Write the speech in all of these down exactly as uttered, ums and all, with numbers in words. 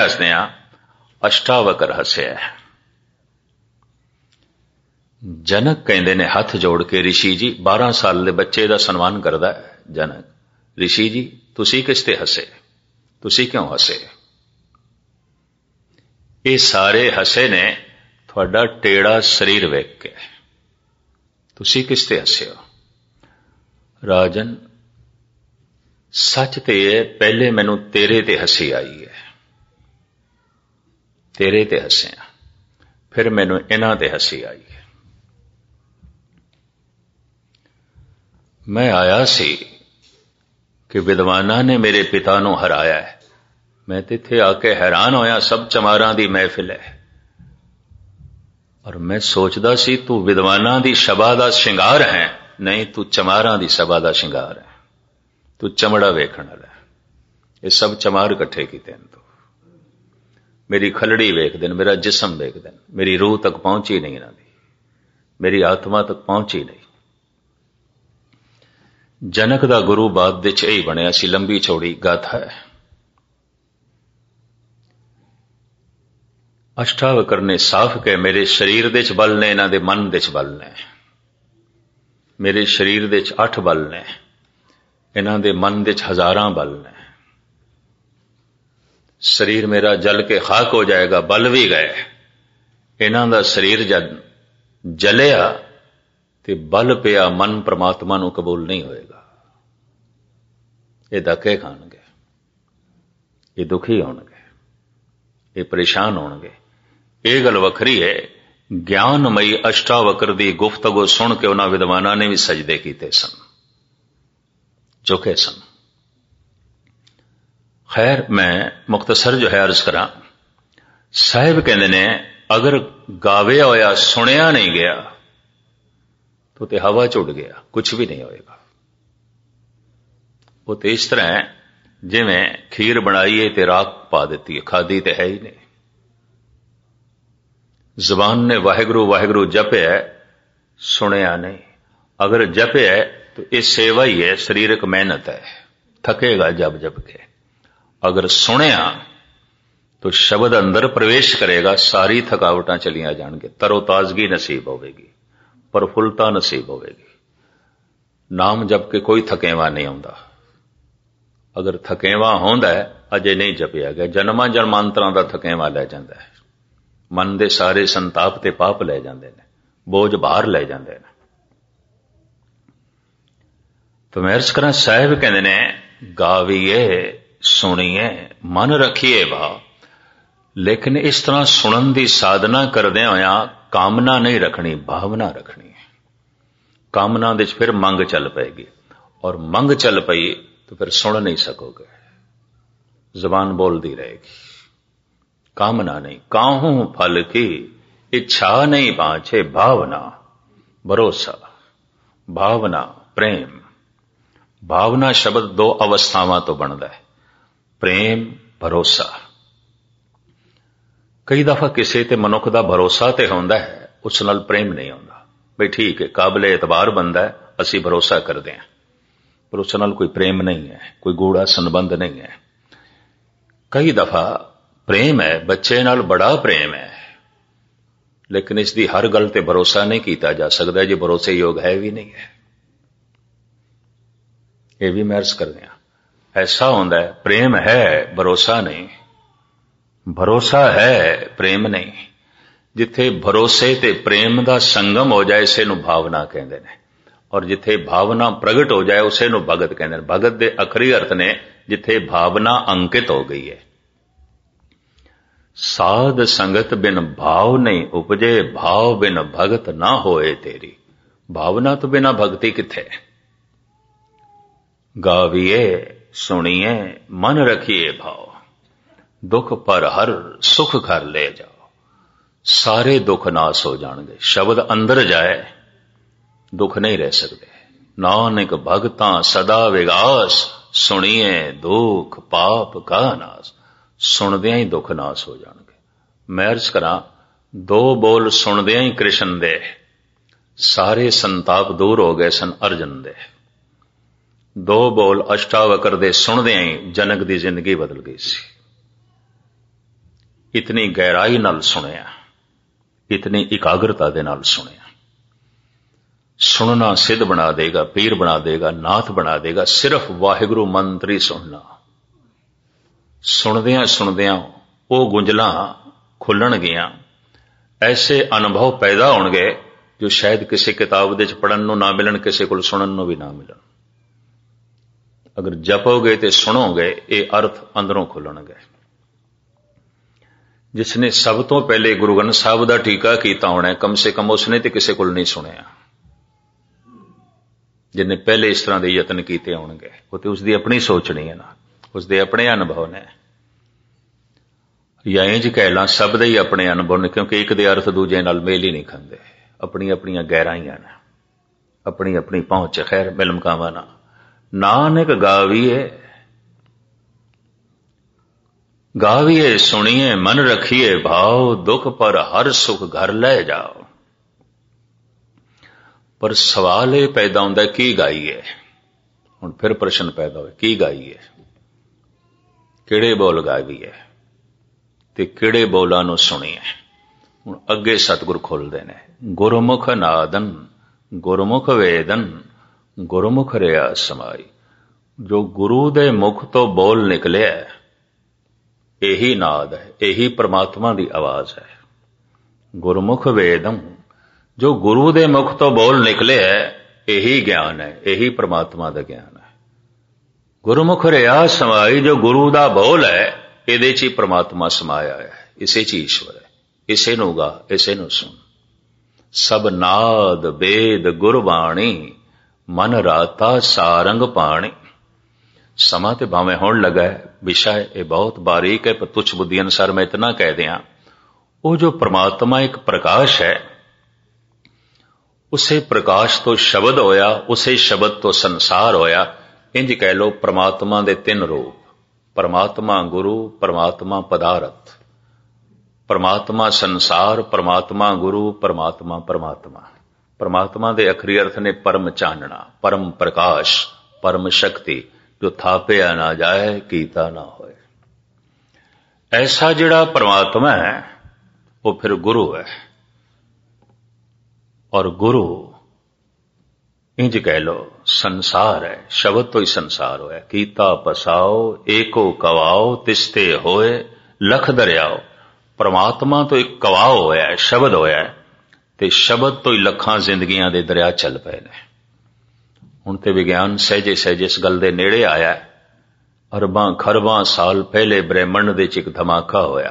हसदियां अष्टावकर हसिया। जनक कहते ने हथ जोड़ के, ऋषि जी, बारह साल के बच्चे का सन्मान करता है जनक, ऋषि जी तुसी किस ते हसे, तुसी क्यों हसे? ये सारे हसे ने थोड़ा टेढ़ा शरीर वेख के, तुसी किस ते हसे हो? राजन सच ते है, पहले मैनू तेरे ते हसी आई है, तेरे ते हसिया, फिर मैनू इन्हां ते हसी आई है। मैं आया सी कि विद्वाना ने मेरे पिता नू हराया है, मैं तो इत्थे आके हैरान होया, सब चमारां दी महफिल है, और मैं सोचदा सी तू विद्वाना दी सभा दा शिंगार है, नहीं तू चमारां दी सभा दा शिंगार है, तू चमड़ा वेखण वाला है। ये सब चमार इकट्ठे कीते हैं, तू मेरी खलड़ी वेख देन, मेरा जिस्म वेख देन, मेरी रूह तक पहुंची नहीं इन्हां दी, मेरी आत्मा तक पहुंची नहीं। जनक दा गुरु बाद दे च यही बनिया सी, लंबी चौड़ी गाथा है। अष्टावकर ने साफ कहे, मेरे शरीर दे च बल ने, इन्हां दे मन दे च बल ने, मेरे शरीर दे च अठ बल ने, इन्हां दे मन दे च हजारां बल ने। शरीर मेरा जल के खाक हो जाएगा, बल भी गए, इन्हां दा शरीर जद जलिया ते बल पिया, मन परमात्मा नू कबूल नहीं होएगा। ये धक्के खाणगे, ये दुखी होणगे, ये परेशान होणगे। ये गल वखरी है, ज्ञानमयी अष्टावकर दी गुफ्तगू सुन के उन्हां विद्वानां ने भी सजदे कीते सन, झुके सन। खैर मैं मुख्तसर जो है अर्ज करा, साहिब कहते ने अगर गावे होया सुनिया नहीं गया तो ते हवा च उड़ गया, कुछ भी नहीं होएगा। वो तो इस तरह है जिवें खीर बनाई है ते राख पा देती है, खादी ते है ही नहीं। जबान ने वाहिगुरु वाहिगुरु जपे है, सुनिया नहीं। अगर जपे है तो ये सेवा ही है, शरीरक मेहनत है, थकेगा जब जब के। अगर सुनिया तो शब्द अंदर प्रवेश करेगा, सारी थकावटां चलियां जाणगे, तरोताजगी नसीब होगी, प्रफुल्लता नसीब होगी। नाम जप के कोई थकेवा नहीं आउंदा। अगर थकेवा होंदा है, अजे नहीं जपिया गया, जन्मां जन्मांतरां दा थकेवा लै जांदा है, मन दे सारे संताप ते पाप लै जांदे ने, बोझ बाहर लै जांदे ने। तो मैं अर्ज करा, साहिब कहंदे ने गावीए सुनिए मन रखिए भाव, लेकिन इस तरह सुनन दी साधना करदे होया कामना नहीं रखनी, भावना रखनी है। कामना दे फिर मंग चल पेगी, और मंग चल पई तो फिर सुन नहीं सकोगे, जबान बोलती रहेगी। कामना नहीं, काहूं फल की इच्छा नहीं बांछे, भावना भरोसा, भावना प्रेम। भावना शब्द दो अवस्थावां तो बनता है, प्रेम भरोसा। कई दफा किसी ते मनुख दा भरोसा ते होंदा है, उस नाल प्रेम नहीं होंदा। भाई ठीक है, काबिल एतबार बंदा है, असी भरोसा करते हैं, पर उस नाल कोई प्रेम नहीं है, कोई गूढ़ा संबंध नहीं है। कई दफा प्रेम है, बच्चे नाल बड़ा प्रेम है, लेकिन इसकी हर गल ते भरोसा नहीं किया जा सकता, जो भरोसे योग है भी नहीं है। यह भी मैं अर्ज कर दिया, ऐसा होंदा है प्रेम है भरोसा नहीं, भरोसा है प्रेम नहीं। जिथे भरोसे ते प्रेम दा संगम हो जाए, इसे नूं भावना कहंदे ने, और जिथे भावना प्रगट हो जाए उसे नूं भगत कहंदे ने। भगत दे अखरी अर्थ ने जिथे भावना अंकित हो गई है। साध संगत बिन भाव नहीं उपजे, भाव बिन भगत ना होए तेरी। भावना तो बिना भक्ति किथे। गाविए सुनिए मन रखिए भाव, दुख पर हर सुख घर ले जाओ, सारे दुख नाश हो जाएंगे। शब्द अंदर जाए दुख नहीं रह सकते। नानक भगतां सदा विगास, सुनिए दुख पाप का नाश। सुनदियां ही दुख नाश हो जाएंगे। मैं अर्ज करा, दो बोल सुनदियां ही कृष्ण दे सारे संताप दूर हो गए सन अर्जन दे। दो बोल अष्टावकर दे सुनदियां ही जनक दी जिंदगी बदल गई सी। इतनी गहराई नाल सुनिया, इतनी इकाग्रता दे नाल सुनिया। सुनना सिद्ध बना देगा, पीर बना देगा, नाथ बना देगा। सिर्फ वाहिगुरू मंत्र ही सुनना। सुनदियां सुनदियां वो गुंजलां खुलणगियां, ऐसे अनुभव पैदा होणगे जो शायद किसी किताब दे पढ़न नूं ना मिलन, किसी कोल सुनन नूं भी ना मिलन। अगर जपोगे ते सुनोगे, ये अर्थ अंदरों खुलणगे। जिसने सब तो पहले गुरु ग्रंथ साहब का टीका किया होना, कम से कम उसने तो किसी को नहीं सुनिया। जिन्हें पहले इस तरह के यत्न किए होंगे, वो तो उसकी अपनी सोचनी है ना, उसके अपने अनुभव ने, या इंज कह ला सब दे ही अपने अनुभव ने, क्योंकि एक दे अर्थ दूजे नाल मेल ही नहीं खाते। अपनी अपनी गहराइयां ने, अपनी अपनी पहुंच। खैर मिलमकावा ना नानक गावीए गावीए सुनिए मन रखिए भाव, दुख पर हर सुख घर ले जाओ। पर सवाल यह पैदा होता है की गाईए। हुण फिर प्रश्न पैदा हो, की गाईए, किहड़े बोल गावीए ते किहड़े बोलां नूं सुणीए। हुण अगे सतगुर खोलदे ने, गुरमुख नादन गुरमुख वेदन गुरमुख रिया समाई। जो गुरु दे मुख तो बोल निकले यही नाद है, यही परमात्मा की आवाज है। गुरमुख वेदम, जो गुरु दे मुख तो बोल निकले है यही ज्ञान है, यही परमात्मा का ज्ञान है। गुरमुख रिया समाई, जो गुरु का बोल है ये च ही परमात्मा समाया है, इसे च ईश्वर है। इसे नूं गा, इसे नूं सुन। सब नाद वेद गुरबाणी, मन राता सारंग पाणी। समा ते भावें होण लगा है, विषय ये बहुत बारीक है, पर तुच्छ बुद्धि अनुसार मैं इतना कह दिया, वो जो परमात्मा एक प्रकाश है, उसे प्रकाश तो शब्द होया, उसे शब्द तो संसार होया। इंज कह लो परमात्मा दे तीन रूप, परमात्मा गुरु, परमात्मा पदार्थ, परमात्मा संसार, परमात्मा गुरु, परमात्मा परमात्मा। परमात्मा दे अखरी अर्थ ने परम चानना, परम प्रकाश, परम शक्ति, जो थापिया ना जाए कीता ना होए। ऐसा जिहड़ा परमात्मा है वो फिर गुरु है। और गुरु इंज कह लो संसार है, शब्द तो ही संसार होया। कीता पसाओ एको कवाओ, तिस्ते होए लख दरियाओ। परमात्मा तो एक कवाओ होया है, शब्द होया है, ते शब्द तो ही लखां जिंदगियां दे दरिया चल पे ने। हुण ते विज्ञान सहजे सहजे इस गल दे नेड़े आया है। अरबां खरबां साल पहले ब्रह्मंड दे च एक धमाका होया,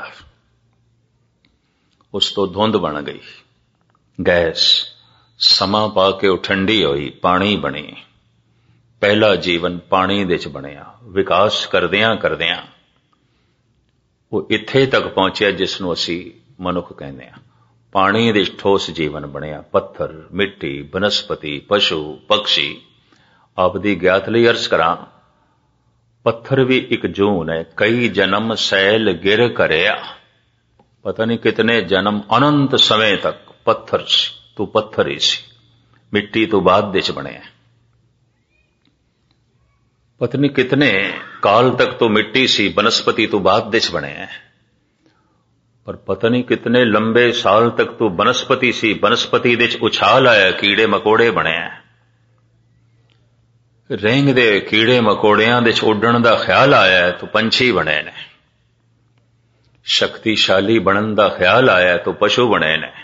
उस तो धुंध बन गई, गैस समा पा के वो ठंडी होई, पानी बनी। पहला जीवन पानी दे च बनिया। विकास करदियां करदियां वो इत्थे तक पहुंचिया जिसनों असी मनुख कहने आ। पानी दे ठोस जीवन बनिया, पत्थर मिट्टी वनस्पति पशु पक्षी। आप दी ज्ञात लई अर्ज करां, पत्थर भी एक जून है, कई जन्म सैल गिर करया। पता नहीं कितने जन्म अनंत समय तक पत्थर सी, तू पत्थर ही सी, मिट्टी तो बाद दे च बने। पता नहीं कितने काल तक तो मिट्टी सी, वनस्पति तो बाद दे च बने। पर पता नहीं कितने लंबे साल तक तो वनस्पति सी, वनस्पति दे च उछाल आया, कीड़े मकोड़े बने। रेंग दे कीड़े मकोड़ियां दे च उड्डण दा ख्याल आया तो पंछी बने ने। शक्तिशाली बनन दा ख्याल आया तो पशु बने ने।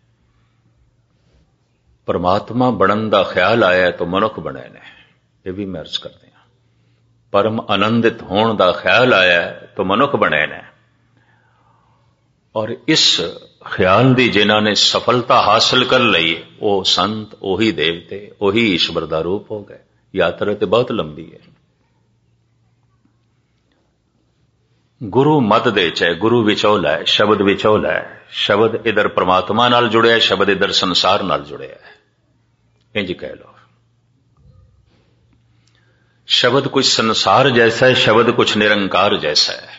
परमात्मा बनन दा ख्याल आया तो मनुख बने ने। ये भी मैं अर्ज करते हैं, परम आनंदित होने दा ख्याल आया तो मनुख बने ने। और इस ख्याल दी जिन्हां ने सफलता हासिल कर लई, वो संत ओही देवते ओही ईश्वर दा रूप हो गए। यात्रा तो बहुत लंबी है। गुरु मत दे च है, गुरु विचोला है, शब्द विचोला है। शब्द इधर परमात्मा नाल जुड़िया है, शब्द इधर संसार नाल जुड़िया है। इंज कह लो, शब्द कुछ संसार जैसा है, शब्द कुछ निरंकार जैसा है।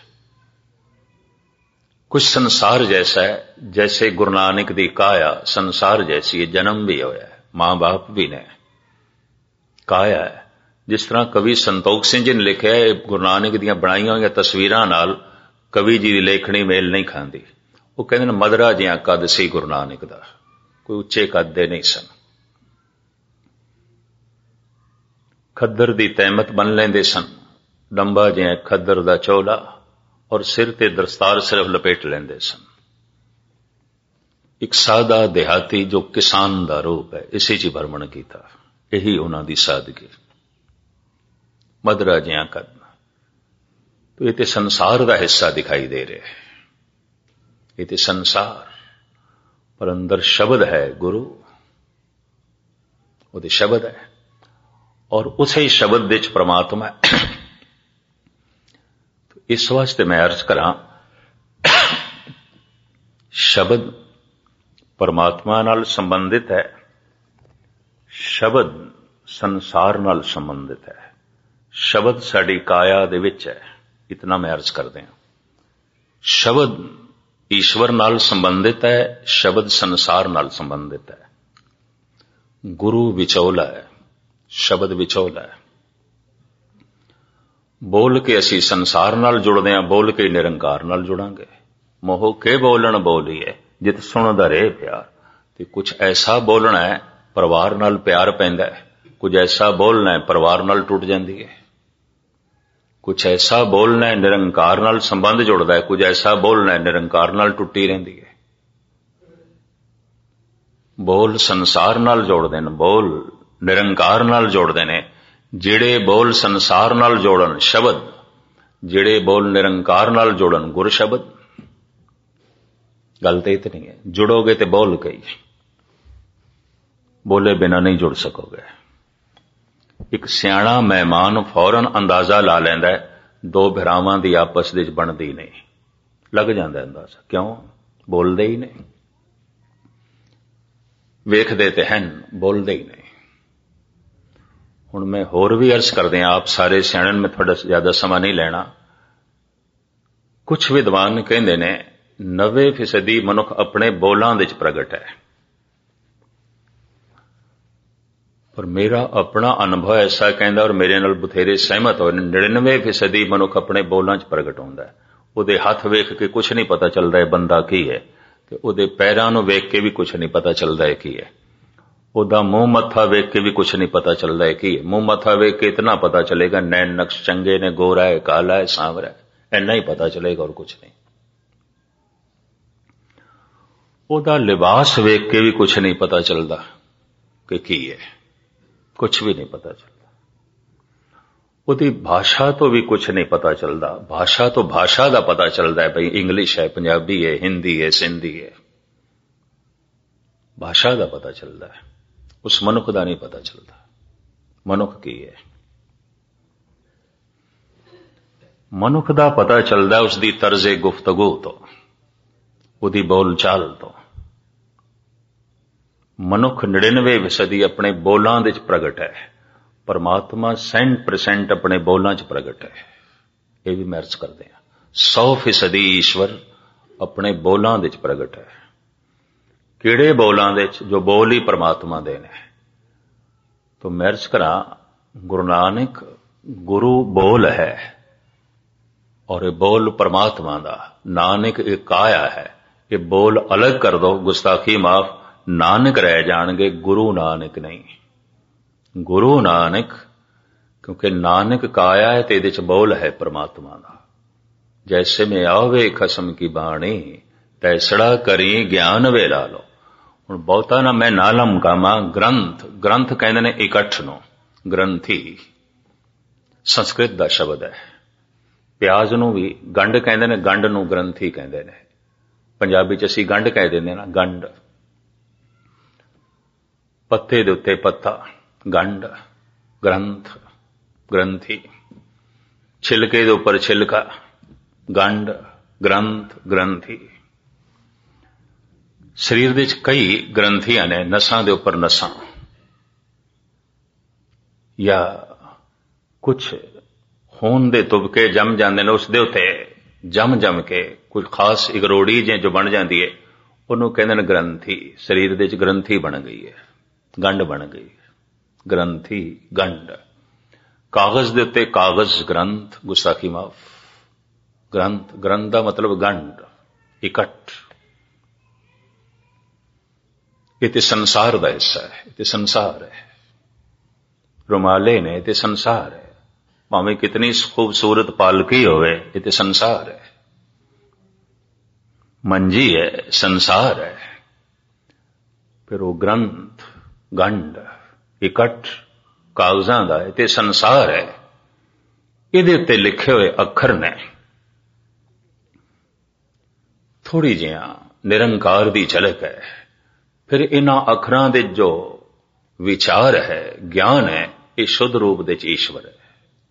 कुछ संसार जैसा है, जैसे गुरु नानक दी काया संसार जैसी है, जन्म भी होया है, मां बाप भी ने, काया है। जिस तरह कवि संतोख सिंह जी ने लिखा है, गुरु नानक दियां बनाईयां हुई तस्वीरां नाल ਕਵੀ ਜੀ ਦੀ ਲੇਖਣੀ ਮੇਲ ਨਹੀਂ ਖਾਂਦੀ। ਉਹ ਕਹਿੰਦੇ ਨੇ ਮਧਰਾ ਜਿਹਾ ਕੱਦ ਸੀ ਗੁਰੂ ਨਾਨਕ ਦਾ, ਕੋਈ ਉੱਚੇ ਕੱਦ ਦੇ ਨਹੀਂ ਸਨ। ਖੱਦਰ ਦੀ ਤਹਿਮਤ ਬੰਨ ਲੈਂਦੇ ਸਨ, ਲੰਬਾ ਜਿਹਾ ਖੱਦਰ ਦਾ ਚੋਲਾ, ਔਰ ਸਿਰ ਤੇ ਦਸਤਾਰ ਸਿਰਫ ਲਪੇਟ ਲੈਂਦੇ ਸਨ। ਇੱਕ ਸਾਦਾ ਦਿਹਾਤੀ ਜੋ ਕਿਸਾਨ ਦਾ ਰੂਪ ਹੈ, ਇਸੇ 'ਚ ਭਰਮਣ ਕੀਤਾ। ਇਹੀ ਉਹਨਾਂ ਦੀ ਸਾਦਗੀ। ਮਧਰਾ ਜਿਹਾ ਕੱਦ, ਇਹ ਤੇ ਸੰਸਾਰ ਦਾ ਹਿੱਸਾ ਦਿਖਾਈ ਦੇ ਰਿਹਾ ਹੈ। ਇਹ ਤੇ ਸੰਸਾਰ, ਪਰ ਅੰਦਰ ਸ਼ਬਦ ਹੈ ਗੁਰੂ, ਉਹਦੇ ਸ਼ਬਦ ਹੈ, ਔਰ ਉਸੇ ਸ਼ਬਦ ਦੇ ਵਿੱਚ ਪ੍ਰਮਾਤਮਾ ਹੈ। ਇਸ ਵਾਸਤੇ ਮੈਂ ਅਰਜ਼ ਕਰਾਂ, ਸ਼ਬਦ ਪਰਮਾਤਮਾ ਨਾਲ ਸੰਬੰਧਿਤ ਹੈ, ਸ਼ਬਦ ਸੰਸਾਰ ਨਾਲ ਸੰਬੰਧਿਤ ਹੈ। ਸ਼ਬਦ ਸਾਡੀ ਕਾਇਆ ਦੇ ਵਿੱਚ ਹੈ, ਇਤਨਾ ਮੈਂ ਅਰਜ਼ ਕਰਦੇ ਹਾਂ। ਸ਼ਬਦ ਈਸ਼ਵਰ ਨਾਲ ਸੰਬੰਧਿਤ ਹੈ, ਸ਼ਬਦ ਸੰਸਾਰ ਨਾਲ ਸੰਬੰਧਿਤ ਹੈ। ਗੁਰੂ ਵਿਚੋਲਾ ਹੈ, ਸ਼ਬਦ ਵਿਚੋਲਾ ਹੈ। ਬੋਲ ਕੇ ਅਸੀਂ ਸੰਸਾਰ ਨਾਲ ਜੁੜਦੇ ਹਾਂ, ਬੋਲ ਕੇ ਨਿਰੰਕਾਰ ਨਾਲ ਜੁੜਾਂਗੇ। ਮੋਹ ਕੇ ਬੋਲਣ ਬੋਲੀਏ ਜਿਤ ਸੁਣਦਾ ਰਹੇ ਪਿਆਰ। ਤੇ ਕੁਝ ਐਸਾ ਬੋਲਣਾ ਹੈ ਪਰਿਵਾਰ ਨਾਲ ਪਿਆਰ ਪੈਂਦਾ ਹੈ, ਕੁਝ ਐਸਾ ਬੋਲਣਾ ਹੈ ਪਰਿਵਾਰ ਨਾਲ ਟੁੱਟ ਜਾਂਦੀ ਹੈ। ਕੁਝ ਐਸਾ ਬੋਲਣਾ ਹੈ ਨਿਰੰਕਾਰ ਨਾਲ ਸੰਬੰਧ ਜੁੜਦਾ ਹੈ, ਕੁਝ ਐਸਾ ਬੋਲਣਾ ਹੈ ਨਿਰੰਕਾਰ ਨਾਲ ਟੁੱਟੀ ਰਹਿੰਦੀ ਹੈ। ਬੋਲ ਸੰਸਾਰ ਨਾਲ ਜੋੜਦੇ ਨੇ, ਬੋਲ ਨਿਰੰਕਾਰ ਨਾਲ ਜੋੜਦੇ ਨੇ। ਜਿਹੜੇ ਬੋਲ ਸੰਸਾਰ ਨਾਲ ਜੋੜਨ ਸ਼ਬਦ, ਜਿਹੜੇ ਬੋਲ ਨਿਰੰਕਾਰ ਨਾਲ ਜੋੜਨ ਗੁਰ ਸ਼ਬਦ। ਗੱਲ ਤੇ ਇਤਨੀ ਹੈ, ਜੁੜੋਗੇ ਤੇ ਬੋਲ ਕੇ ਹੀ, ਬੋਲੇ ਬਿਨਾ ਨਹੀਂ ਜੁੜ ਸਕੋਗੇ। ਇੱਕ ਸਿਆਣਾ ਮਹਿਮਾਨ ਫੌਰਨ ਅੰਦਾਜ਼ਾ ਲਾ ਲੈਂਦਾ ਹੈ ਦੋ ਭਰਾਵਾਂ ਦੀ ਆਪਸ ਵਿੱਚ ਬਣਦੀ ਨਹੀਂ, ਲੱਗ ਜਾਂਦਾ ਅੰਦਾਜ਼ਾ। ਕਿਉਂ? ਬੋਲਦੇ ਹੀ ਨਹੀਂ। ਵੇਖਦੇ ਤੇ ਹਨ, ਬੋਲਦੇ ਹੀ ਨਹੀਂ। ਹੁਣ ਮੈਂ ਹੋਰ ਵੀ ਅਰਜ਼ ਕਰਦੇ ਹਾਂ, ਆਪ ਸਾਰੇ ਸਿਆਣਨ, ਮੈਂ ਤੁਹਾਡਾ ਜ਼ਿਆਦਾ ਸਮਾਂ ਨਹੀਂ ਲੈਣਾ। ਕੁਝ ਵਿਦਵਾਨ ਕਹਿੰਦੇ ਨੇ ਨੱਬੇ ਫੀਸਦੀ ਮਨੁੱਖ ਆਪਣੇ ਬੋਲਾਂ ਵਿੱਚ ਪ੍ਰਗਟ ਹੈ, ਪਰ ਮੇਰਾ ਆਪਣਾ ਅਨੁਭਵ ਐਸਾ ਕਹਿੰਦਾ, ਔਰ ਮੇਰੇ ਨਾਲ ਬਥੇਰੇ ਸਹਿਮਤ ਹੋਏ ਨੇ, ਨੜਿਨਵੇਂ ਫੀਸਦੀ ਮਨੁੱਖ ਆਪਣੇ ਬੋਲਾਂ 'ਚ ਪ੍ਰਗਟ ਹੁੰਦਾ ਹੈ। ਉਹਦੇ ਹੱਥ ਵੇਖ ਕੇ ਕੁਝ ਨਹੀਂ ਪਤਾ ਚੱਲਦਾ ਇਹ ਬੰਦਾ ਕੀ ਹੈ, ਤੇ ਉਹਦੇ ਪੈਰਾਂ ਨੂੰ ਵੇਖ ਕੇ ਵੀ ਕੁਝ ਨਹੀਂ ਪਤਾ ਚੱਲਦਾ ਇਹ ਕੀ ਹੈ। ਉਹਦਾ ਮੂੰਹ ਮੱਥਾ ਵੇਖ ਕੇ ਵੀ ਕੁਝ ਨਹੀਂ ਪਤਾ ਚੱਲਦਾ ਹੈ ਕੀ ਹੈ। ਮੂੰਹ ਮੱਥਾ ਵੇਖ ਕੇ ਇਤਨਾ ਪਤਾ ਚਲੇਗਾ ਨੈਣ ਨਕਸ਼ ਚੰਗੇ ਨੇ, ਗੋਰਾ ਹੈ, ਕਾਲਾ ਹੈ, ਸਾਂਵਰਾ ਹੈ, ਇੰਨਾ ਹੀ ਪਤਾ ਚਲੇਗਾ, ਔਰ ਕੁਝ ਨਹੀਂ। ਉਹਦਾ ਲਿਬਾਸ ਵੇਖ ਕੇ ਵੀ ਕੁਝ ਨਹੀਂ ਪਤਾ ਚੱਲਦਾ ਕਿ ਕੀ ਹੈ, ਕੁਝ ਵੀ ਨਹੀਂ ਪਤਾ ਚੱਲਦਾ। ਉਹਦੀ ਭਾਸ਼ਾ ਤੋਂ ਵੀ ਕੁਝ ਨਹੀਂ ਪਤਾ ਚੱਲਦਾ। ਭਾਸ਼ਾ ਤੋਂ ਭਾਸ਼ਾ ਦਾ ਪਤਾ ਚੱਲਦਾ ਹੈ, ਭਈ ਇੰਗਲਿਸ਼ ਹੈ, ਪੰਜਾਬੀ ਹੈ, ਹਿੰਦੀ ਹੈ, ਸਿੰਧੀ ਹੈ। ਭਾਸ਼ਾ ਦਾ ਪਤਾ ਚੱਲਦਾ ਹੈ, ਉਸ ਮਨੁੱਖ ਦਾ ਨਹੀਂ ਪਤਾ ਚੱਲਦਾ ਮਨੁੱਖ ਕੀ ਹੈ। ਮਨੁੱਖ ਦਾ ਪਤਾ ਚੱਲਦਾ ਉਸ ਦੀ ਤਰਜ਼ੇ ਗੁਫ਼ਤਗੂ ਤੋਂ, ਉਹਦੀ ਬੋਲ ਚਾਲ ਤੋਂ। ਮਨੁੱਖ ਨੜਿਨਵੇਂ ਫੀਸਦੀ ਆਪਣੇ ਬੋਲਾਂ ਵਿੱਚ ਪ੍ਰਗਟ ਹੈ, ਪਰਮਾਤਮਾ ਸੈਂਟ ਪਰਸੈਂਟ ਆਪਣੇ ਬੋਲਾਂ 'ਚ ਪ੍ਰਗਟ ਹੈ। ਇਹ ਵੀ ਮੈਂ ਅਰਜ਼ ਕਰਦੇ ਹਾਂ, ਸੌ ਫੀਸਦੀ ਈਸ਼ਵਰ ਆਪਣੇ ਬੋਲਾਂ ਵਿੱਚ ਪ੍ਰਗਟ ਹੈ। ਕਿਹੜੇ ਬੋਲਾਂ ਦੇ ਵਿੱਚ? ਜੋ ਬੋਲ ਹੀ ਪਰਮਾਤਮਾ ਦੇ ਨੇ। ਤਾਂ ਮੈਂ ਅਰਜ਼ ਕਰਾਂ, ਗੁਰੂ ਨਾਨਕ ਗੁਰੂ ਬੋਲ ਹੈ, ਔਰ ਇਹ ਬੋਲ ਪਰਮਾਤਮਾ ਦਾ। ਨਾਨਕ ਇਹ ਕਾਇਆ ਹੈ, ਇਹ ਬੋਲ ਅਲੱਗ ਕਰ ਦੋ, ਗੁਸਤਾਖੀ ਮਾਫ, ਨਾਨਕ ਰਹਿ ਜਾਣਗੇ, ਗੁਰੂ ਨਾਨਕ ਨਹੀਂ। ਗੁਰੂ ਨਾਨਕ, ਕਿਉਂਕਿ ਨਾਨਕ ਕਾਇਆ ਹੈ ਤੇ ਇਹਦੇ 'ਚ ਬੋਲ ਹੈ ਪਰਮਾਤਮਾ ਦਾ। ਜੈਸੇ ਮੈਂ ਆਵੇ ਖਸਮ ਕੀ ਬਾਣੀ, ਤੈਸੜਾ ਕਰੀ ਗਿਆਨ ਵੇਲਾ ਲੋ। ਹੁਣ ਬਹੁਤਾ ਨਾ ਮੈਂ ਨਾ ਲਮਕਾਵਾਂ। ਗ੍ਰੰਥ, ਗ੍ਰੰਥ ਕਹਿੰਦੇ ਨੇ ਇਕੱਠ ਨੂੰ, ਗ੍ਰੰਥੀ ਸੰਸਕ੍ਰਿਤ ਦਾ ਸ਼ਬਦ ਹੈ। ਪਿਆਜ਼ ਨੂੰ ਵੀ ਗੰਢ ਕਹਿੰਦੇ ਨੇ, ਗੰਢ ਨੂੰ ਗ੍ਰੰਥੀ ਕਹਿੰਦੇ ਨੇ। ਪੰਜਾਬੀ 'ਚ ਅਸੀਂ ਗੰਢ ਕਹਿ ਦਿੰਦੇ ਨਾ, ਗੰਢ। ਪੱਤੇ ਦੇ ਉੱਤੇ ਪੱਤਾ, ਗੰਢ, ਗ੍ਰੰਥ, ਗ੍ਰੰਥੀ। ਛਿਲਕੇ ਦੇ ਉੱਪਰ ਛਿਲਕਾ, ਗੰਢ, ਗ੍ਰੰਥ, ਗ੍ਰੰਥੀ। ਸਰੀਰ ਦੇ ਵਿੱਚ ਕਈ ਗ੍ਰੰਥੀਆਂ ਨੇ, ਨਸਾਂ ਦੇ ਉੱਪਰ ਨਸਾਂ, ਜਾਂ ਕੁਛ ਖੂਨ ਦੇ ਤੁਬਕੇ ਜੰਮ ਜਾਂਦੇ ਨੇ, ਉਸ ਦੇ ਉੱਤੇ ਜੰਮ ਜੰਮ ਕੇ ਕੋਈ ਖਾਸ ਇਗਰੋੜੀ ਜੇ ਜੋ ਬਣ ਜਾਂਦੀ ਹੈ, ਉਹਨੂੰ ਕਹਿੰਦੇ ਨੇ ਗ੍ਰੰਥੀ। ਸਰੀਰ ਦੇ ਵਿੱਚ ਗ੍ਰੰਥੀ ਬਣ ਗਈ ਹੈ, ਗੰਢ ਬਣ ਗਈ ਹੈ, ਗ੍ਰੰਥੀ, ਗੰਢ। ਕਾਗਜ਼ ਦੇ ਉੱਤੇ ਕਾਗਜ਼, ਗ੍ਰੰਥ, ਗੁਸਤਾਖੀ ਮਾਫ, ਗ੍ਰੰਥ, ਗ੍ਰੰਥ ਦਾ ਮਤਲਬ ਗੰਢ, ਇਕੱਠ। ਇਹ ਤੇ ਸੰਸਾਰ ਦਾ ਹਿੱਸਾ ਹੈ, ਇਹ ਤੇ ਸੰਸਾਰ ਹੈ। ਰੁਮਾਲੇ ਨੇ, ਇਹ ਤੇ ਸੰਸਾਰ ਹੈ। ਭਾਵੇਂ ਕਿਤਨੀ ਖੂਬਸੂਰਤ ਪਾਲਕੀ ਹੋਵੇ, ਇਹ ਤੇ ਸੰਸਾਰ ਹੈ। ਮੰਜੀ ਹੈ, ਸੰਸਾਰ ਹੈ। ਫਿਰ ਉਹ ਗ੍ਰੰਥ, ਗੰਢ, ਇਕੱਠ ਕਾਗਜ਼ਾਂ ਦਾ, ਇਹ ਤੇ ਸੰਸਾਰ ਹੈ। ਇਹਦੇ ਉੱਤੇ ਲਿਖੇ ਹੋਏ ਅੱਖਰ ਨੇ, ਥੋੜੀ ਜਿਹਾ ਨਿਰੰਕਾਰ ਦੀ ਝਲਕ ਹੈ। ਫਿਰ ਇਹਨਾਂ ਅੱਖਰਾਂ ਦੇ ਜੋ ਵਿਚਾਰ ਹੈ, ਗਿਆਨ ਹੈ, ਇਹ ਸ਼ੁੱਧ ਰੂਪ ਦੇ ਚ ਈਸ਼ਵਰ ਹੈ।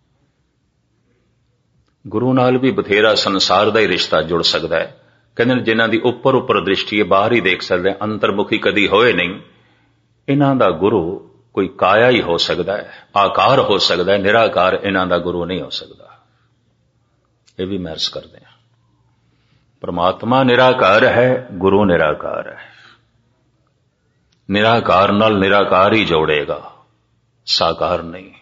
ਗੁਰੂ ਨਾਲ ਵੀ ਬਥੇਰਾ ਸੰਸਾਰ ਦਾ ਹੀ ਰਿਸ਼ਤਾ ਜੁੜ ਸਕਦਾ ਹੈ। ਕਹਿੰਦੇ ਨੇ ਜਿਨ੍ਹਾਂ ਦੀ ਉੱਪਰ ਉੱਪਰ ਦ੍ਰਿਸ਼ਟੀ ਹੈ, ਬਾਹਰ ਹੀ ਦੇਖ ਸਕਦੇ, ਅੰਤਰਮੁਖੀ ਕਦੀ ਹੋਏ ਨਹੀਂ, ਇਹਨਾਂ ਦਾ ਗੁਰੂ ਕੋਈ ਕਾਇਆ ਹੀ ਹੋ ਸਕਦਾ ਹੈ, ਆਕਾਰ ਹੋ ਸਕਦਾ ਹੈ, ਨਿਰਾਕਾਰ ਇਹਨਾਂ ਦਾ ਗੁਰੂ ਨਹੀਂ ਹੋ ਸਕਦਾ। ਇਹ ਵੀ ਮੈਂ ਅਰਜ਼ ਕਰਦੇ ਹਾਂ। ਪਰਮਾਤਮਾ ਨਿਰਾਕਾਰ ਹੈ, ਗੁਰੂ ਨਿਰਾਕਾਰ ਹੈ। ਨਿਰਾਕਾਰ ਨਾਲ ਨਿਰਾਕਾਰ ਹੀ ਜੋੜੇਗਾ, ਸਾਕਾਰ ਨਹੀਂ।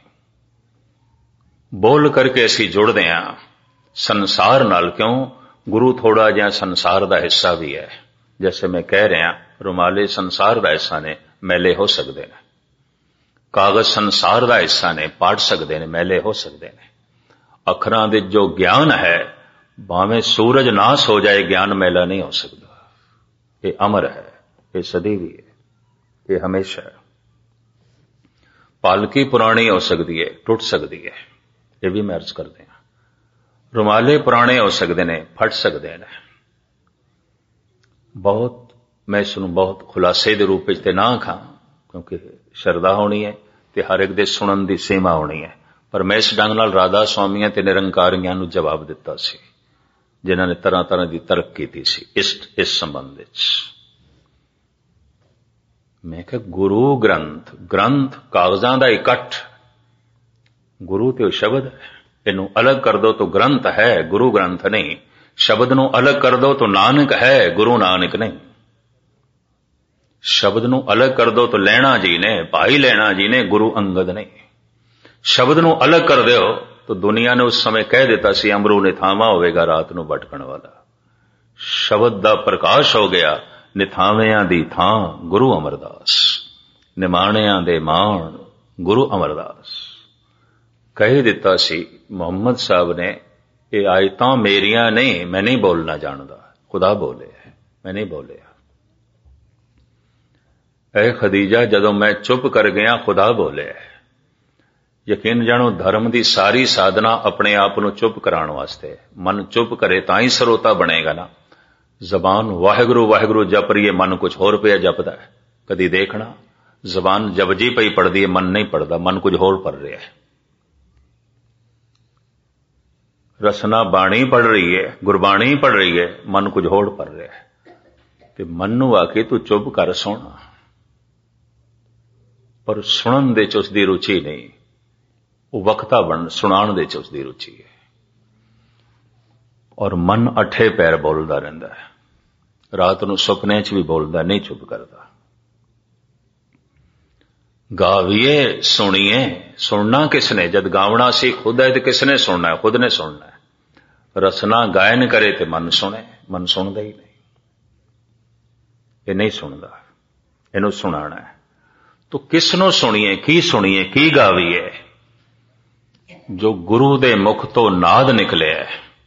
ਬੋਲ ਕਰਕੇ ਅਸੀਂ ਜੁੜਦੇ ਹਾਂ ਸੰਸਾਰ ਨਾਲ। ਕਿਉਂ? ਗੁਰੂ ਥੋੜਾ ਜਿਹਾ ਸੰਸਾਰ ਦਾ ਹਿੱਸਾ ਵੀ ਹੈ। ਜੈਸੇ ਮੈਂ ਕਹਿ ਰਿਹਾ, ਰੁਮਾਲੇ ਸੰਸਾਰ ਦਾ ਹਿੱਸਾ ਨੇ, ਮੈਲੇ ਹੋ ਸਕਦੇ ਨੇ। ਕਾਗਜ਼ ਸੰਸਾਰ ਦਾ ਹਿੱਸਾ ਨੇ, ਪਾੜ ਸਕਦੇ ਨੇ, ਮੈਲੇ ਹੋ ਸਕਦੇ ਨੇ। ਅੱਖਰਾਂ ਦੇ ਜੋ ਗਿਆਨ ਹੈ, ਭਾਵੇਂ ਸੂਰਜ ਨਾਸ ਹੋ ਜਾਏ, ਗਿਆਨ ਮੈਲਾ ਨਹੀਂ ਹੋ ਸਕਦਾ। ਇਹ ਅਮਰ ਹੈ, ਇਹ ਸਦੀਵੀ ਹੈ, ਇਹ ਹਮੇਸ਼ਾ ਹੈ। ਪਾਲਕੀ ਪੁਰਾਣੀ ਹੋ ਸਕਦੀ ਹੈ, ਟੁੱਟ ਸਕਦੀ ਹੈ, ਇਹ ਵੀ ਮੈਂ ਅਰਜ਼ ਕਰਦੇ ਹਾਂ। ਰੁਮਾਲੇ ਪੁਰਾਣੇ ਹੋ ਸਕਦੇ ਨੇ, ਫਟ ਸਕਦੇ ਨੇ। ਬਹੁਤ ਮੈਂ ਇਸ ਨੂੰ ਬਹੁਤ ਖੁਲਾਸੇ ਦੇ ਰੂਪ ਵਿੱਚ ਤੇ ਨਾ ਖਾਂ, ਕਿਉਂਕਿ ਸ਼ਰਧਾ ਹੋਣੀ ਹੈ ਤੇ ਹਰ ਇੱਕ ਦੇ ਸੁਣਨ ਦੀ ਸੀਮਾ ਹੋਣੀ ਹੈ। ਪਰ ਮੈਂ ਇਸ ਢੰਗ ਨਾਲ ਰਾਧਾ ਸੁਆਮੀਆਂ ਤੇ ਨਿਰੰਕਾਰੀਆਂ ਨੂੰ ਜਵਾਬ ਦਿੱਤਾ ਸੀ, ਜਿਨ੍ਹਾਂ ਨੇ ਤਰ੍ਹਾਂ ਤਰ੍ਹਾਂ ਦੀ ਤਰਕ ਕੀਤੀ ਸੀ ਇਸ ਇਸ ਸੰਬੰਧ ਵਿੱਚ। ਮੈਂ ਕਿਹਾ ਗੁਰੂ ਗ੍ਰੰਥ, ਗ੍ਰੰਥ ਕਾਗਜ਼ਾਂ ਦਾ ਇਕੱਠ। ਗੁਰੂ ਤੇ ਉਹ ਸ਼ਬਦ ਹੈ, ਇਹਨੂੰ ਅਲੱਗ ਕਰ ਦੋ ਤਾਂ ਗ੍ਰੰਥ ਹੈ, ਗੁਰੂ ਗ੍ਰੰਥ ਨਹੀਂ। ਸ਼ਬਦ ਨੂੰ ਅਲੱਗ ਕਰ ਦੋ ਤਾਂ ਨਾਨਕ ਹੈ, ਗੁਰੂ ਨਾਨਕ ਨਹੀਂ। ਸ਼ਬਦ ਨੂੰ ਅਲੱਗ ਕਰ ਦੋ ਤਾਂ ਲੈਣਾ ਜੀ ਨੇ, ਭਾਈ ਲੈਣਾ ਜੀ ਨੇ, ਗੁਰੂ ਅੰਗਦ ਨਹੀਂ। ਸ਼ਬਦ ਨੂੰ ਅਲੱਗ ਕਰ ਦਿਓ ਤਾਂ ਦੁਨੀਆ ਨੇ ਉਸ ਸਮੇਂ ਕਹਿ ਦਿੱਤਾ ਸੀ ਅਮਰੂ ਨਿਥਾਵਾਂ ਹੋਵੇਗਾ ਰਾਤ ਨੂੰ ਭਟਕਣ ਵਾਲਾ। ਸ਼ਬਦ ਦਾ ਪ੍ਰਕਾਸ਼ ਹੋ ਗਿਆ, ਨਿਥਾਵਿਆਂ ਦੀ ਥਾਂ ਗੁਰੂ ਅਮਰਦਾਸ, ਨਿਮਾਣਿਆਂ ਦੇ ਮਾਣ ਗੁਰੂ ਅਮਰਦਾਸ। ਕਹਿ ਦਿੱਤਾ ਸੀ ਮੁਹੰਮਦ ਸਾਹਿਬ ਨੇ, ਇਹ ਆਇਤਾਂ ਮੇਰੀਆਂ ਨਹੀਂ, ਮੈਂ ਨਹੀਂ ਬੋਲਣਾ ਜਾਣਦਾ, ਖੁਦਾ ਬੋਲੇ, ਮੈਂ ਨਹੀਂ ਬੋਲਿਆ। ਐ ਖਦੀਜਾ, ਜਦੋਂ ਮੈਂ ਚੁੱਪ ਕਰ ਗਿਆ, ਖੁਦਾ ਬੋਲਿਆ। ਯਕੀਨ ਜਾਣੋ, ਧਰਮ ਦੀ ਸਾਰੀ ਸਾਧਨਾ ਆਪਣੇ ਆਪ ਨੂੰ ਚੁੱਪ ਕਰਾਉਣ ਵਾਸਤੇ। ਮਨ ਚੁੱਪ ਕਰੇ ਤਾਂ ਹੀ ਸਰੋਤਾ ਬਣੇਗਾ ਨਾ। ਜ਼ਬਾਨ ਵਾਹਿਗੁਰੂ ਵਾਹਿਗੁਰੂ ਜਪ ਰਹੀ ਹੈ, ਮਨ ਕੁਝ ਹੋਰ ਪਿਆ ਜਪਦਾ ਹੈ। ਕਦੀ ਦੇਖਣਾ, ਜ਼ਬਾਨ ਜਪਜੀ ਪਈ ਪੜਦੀ ਹੈ, ਮਨ ਨਹੀਂ ਪੜਦਾ, ਮਨ ਕੁਝ ਹੋਰ ਪੜ ਰਿਹਾ ਹੈ। ਰਸਨਾ ਬਾਣੀ ਪੜ ਰਹੀ ਹੈ, ਗੁਰਬਾਣੀ ਪੜ ਰਹੀ ਹੈ, ਮਨ ਕੁਝ ਹੋਰ ਪੜ ਰਿਹਾ ਹੈ। ਤੇ ਮਨ ਨੂੰ ਆ ਕੇ ਤੂੰ ਚੁੱਪ ਕਰ, ਸੁਣ। ਪਰ ਸੁਣਨ ਦੇ ਚ ਉਸ ਦੀ ਰੁਚੀ ਨਹੀਂ, ਉਹ ਵਕਤਾ ਬਣ ਸੁਣਾਉਣ ਦੇ ਚ ਉਸ ਦੀ ਰੁਚੀ ਹੈ। ਔਰ ਮਨ ਅਠੇ ਪੈਰ ਬੋਲਦਾ ਰਹਿੰਦਾ ਹੈ, ਰਾਤ ਨੂੰ ਸੁਪਨੇ ਚ ਵੀ ਬੋਲਦਾ, ਨਹੀਂ ਚੁੱਪ ਕਰਦਾ। ਗਾਵੀਏ ਸੁਣੀਏ, ਸੁਣਨਾ ਕਿਸ ਨੇ? ਜਦ ਗਾਵਣਾ ਸੀ ਖੁਦ ਹੈ ਤੇ ਕਿਸ ਨੇ ਸੁਣਨਾ ਹੈ? ਖੁਦ ਨੇ ਸੁਣਨਾ ਹੈ। ਰਸਨਾ ਗਾਇਨ ਕਰੇ ਤੇ ਮਨ ਸੁਣੇ, ਮਨ ਸੁਣਦਾ ਹੀ ਨਹੀਂ, ਇਹ ਨਹੀਂ ਸੁਣਦਾ, ਇਹਨੂੰ ਸੁਣਾਣਾ ਹੈ। ਤੂੰ ਕਿਸ ਨੂੰ ਸੁਣੀਏ, ਕੀ ਸੁਣੀਏ, ਕੀ ਗਾਵੀਏ? ਜੋ ਗੁਰੂ ਦੇ ਮੁਖ ਤੋਂ ਨਾਦ ਨਿਕਲਿਆ,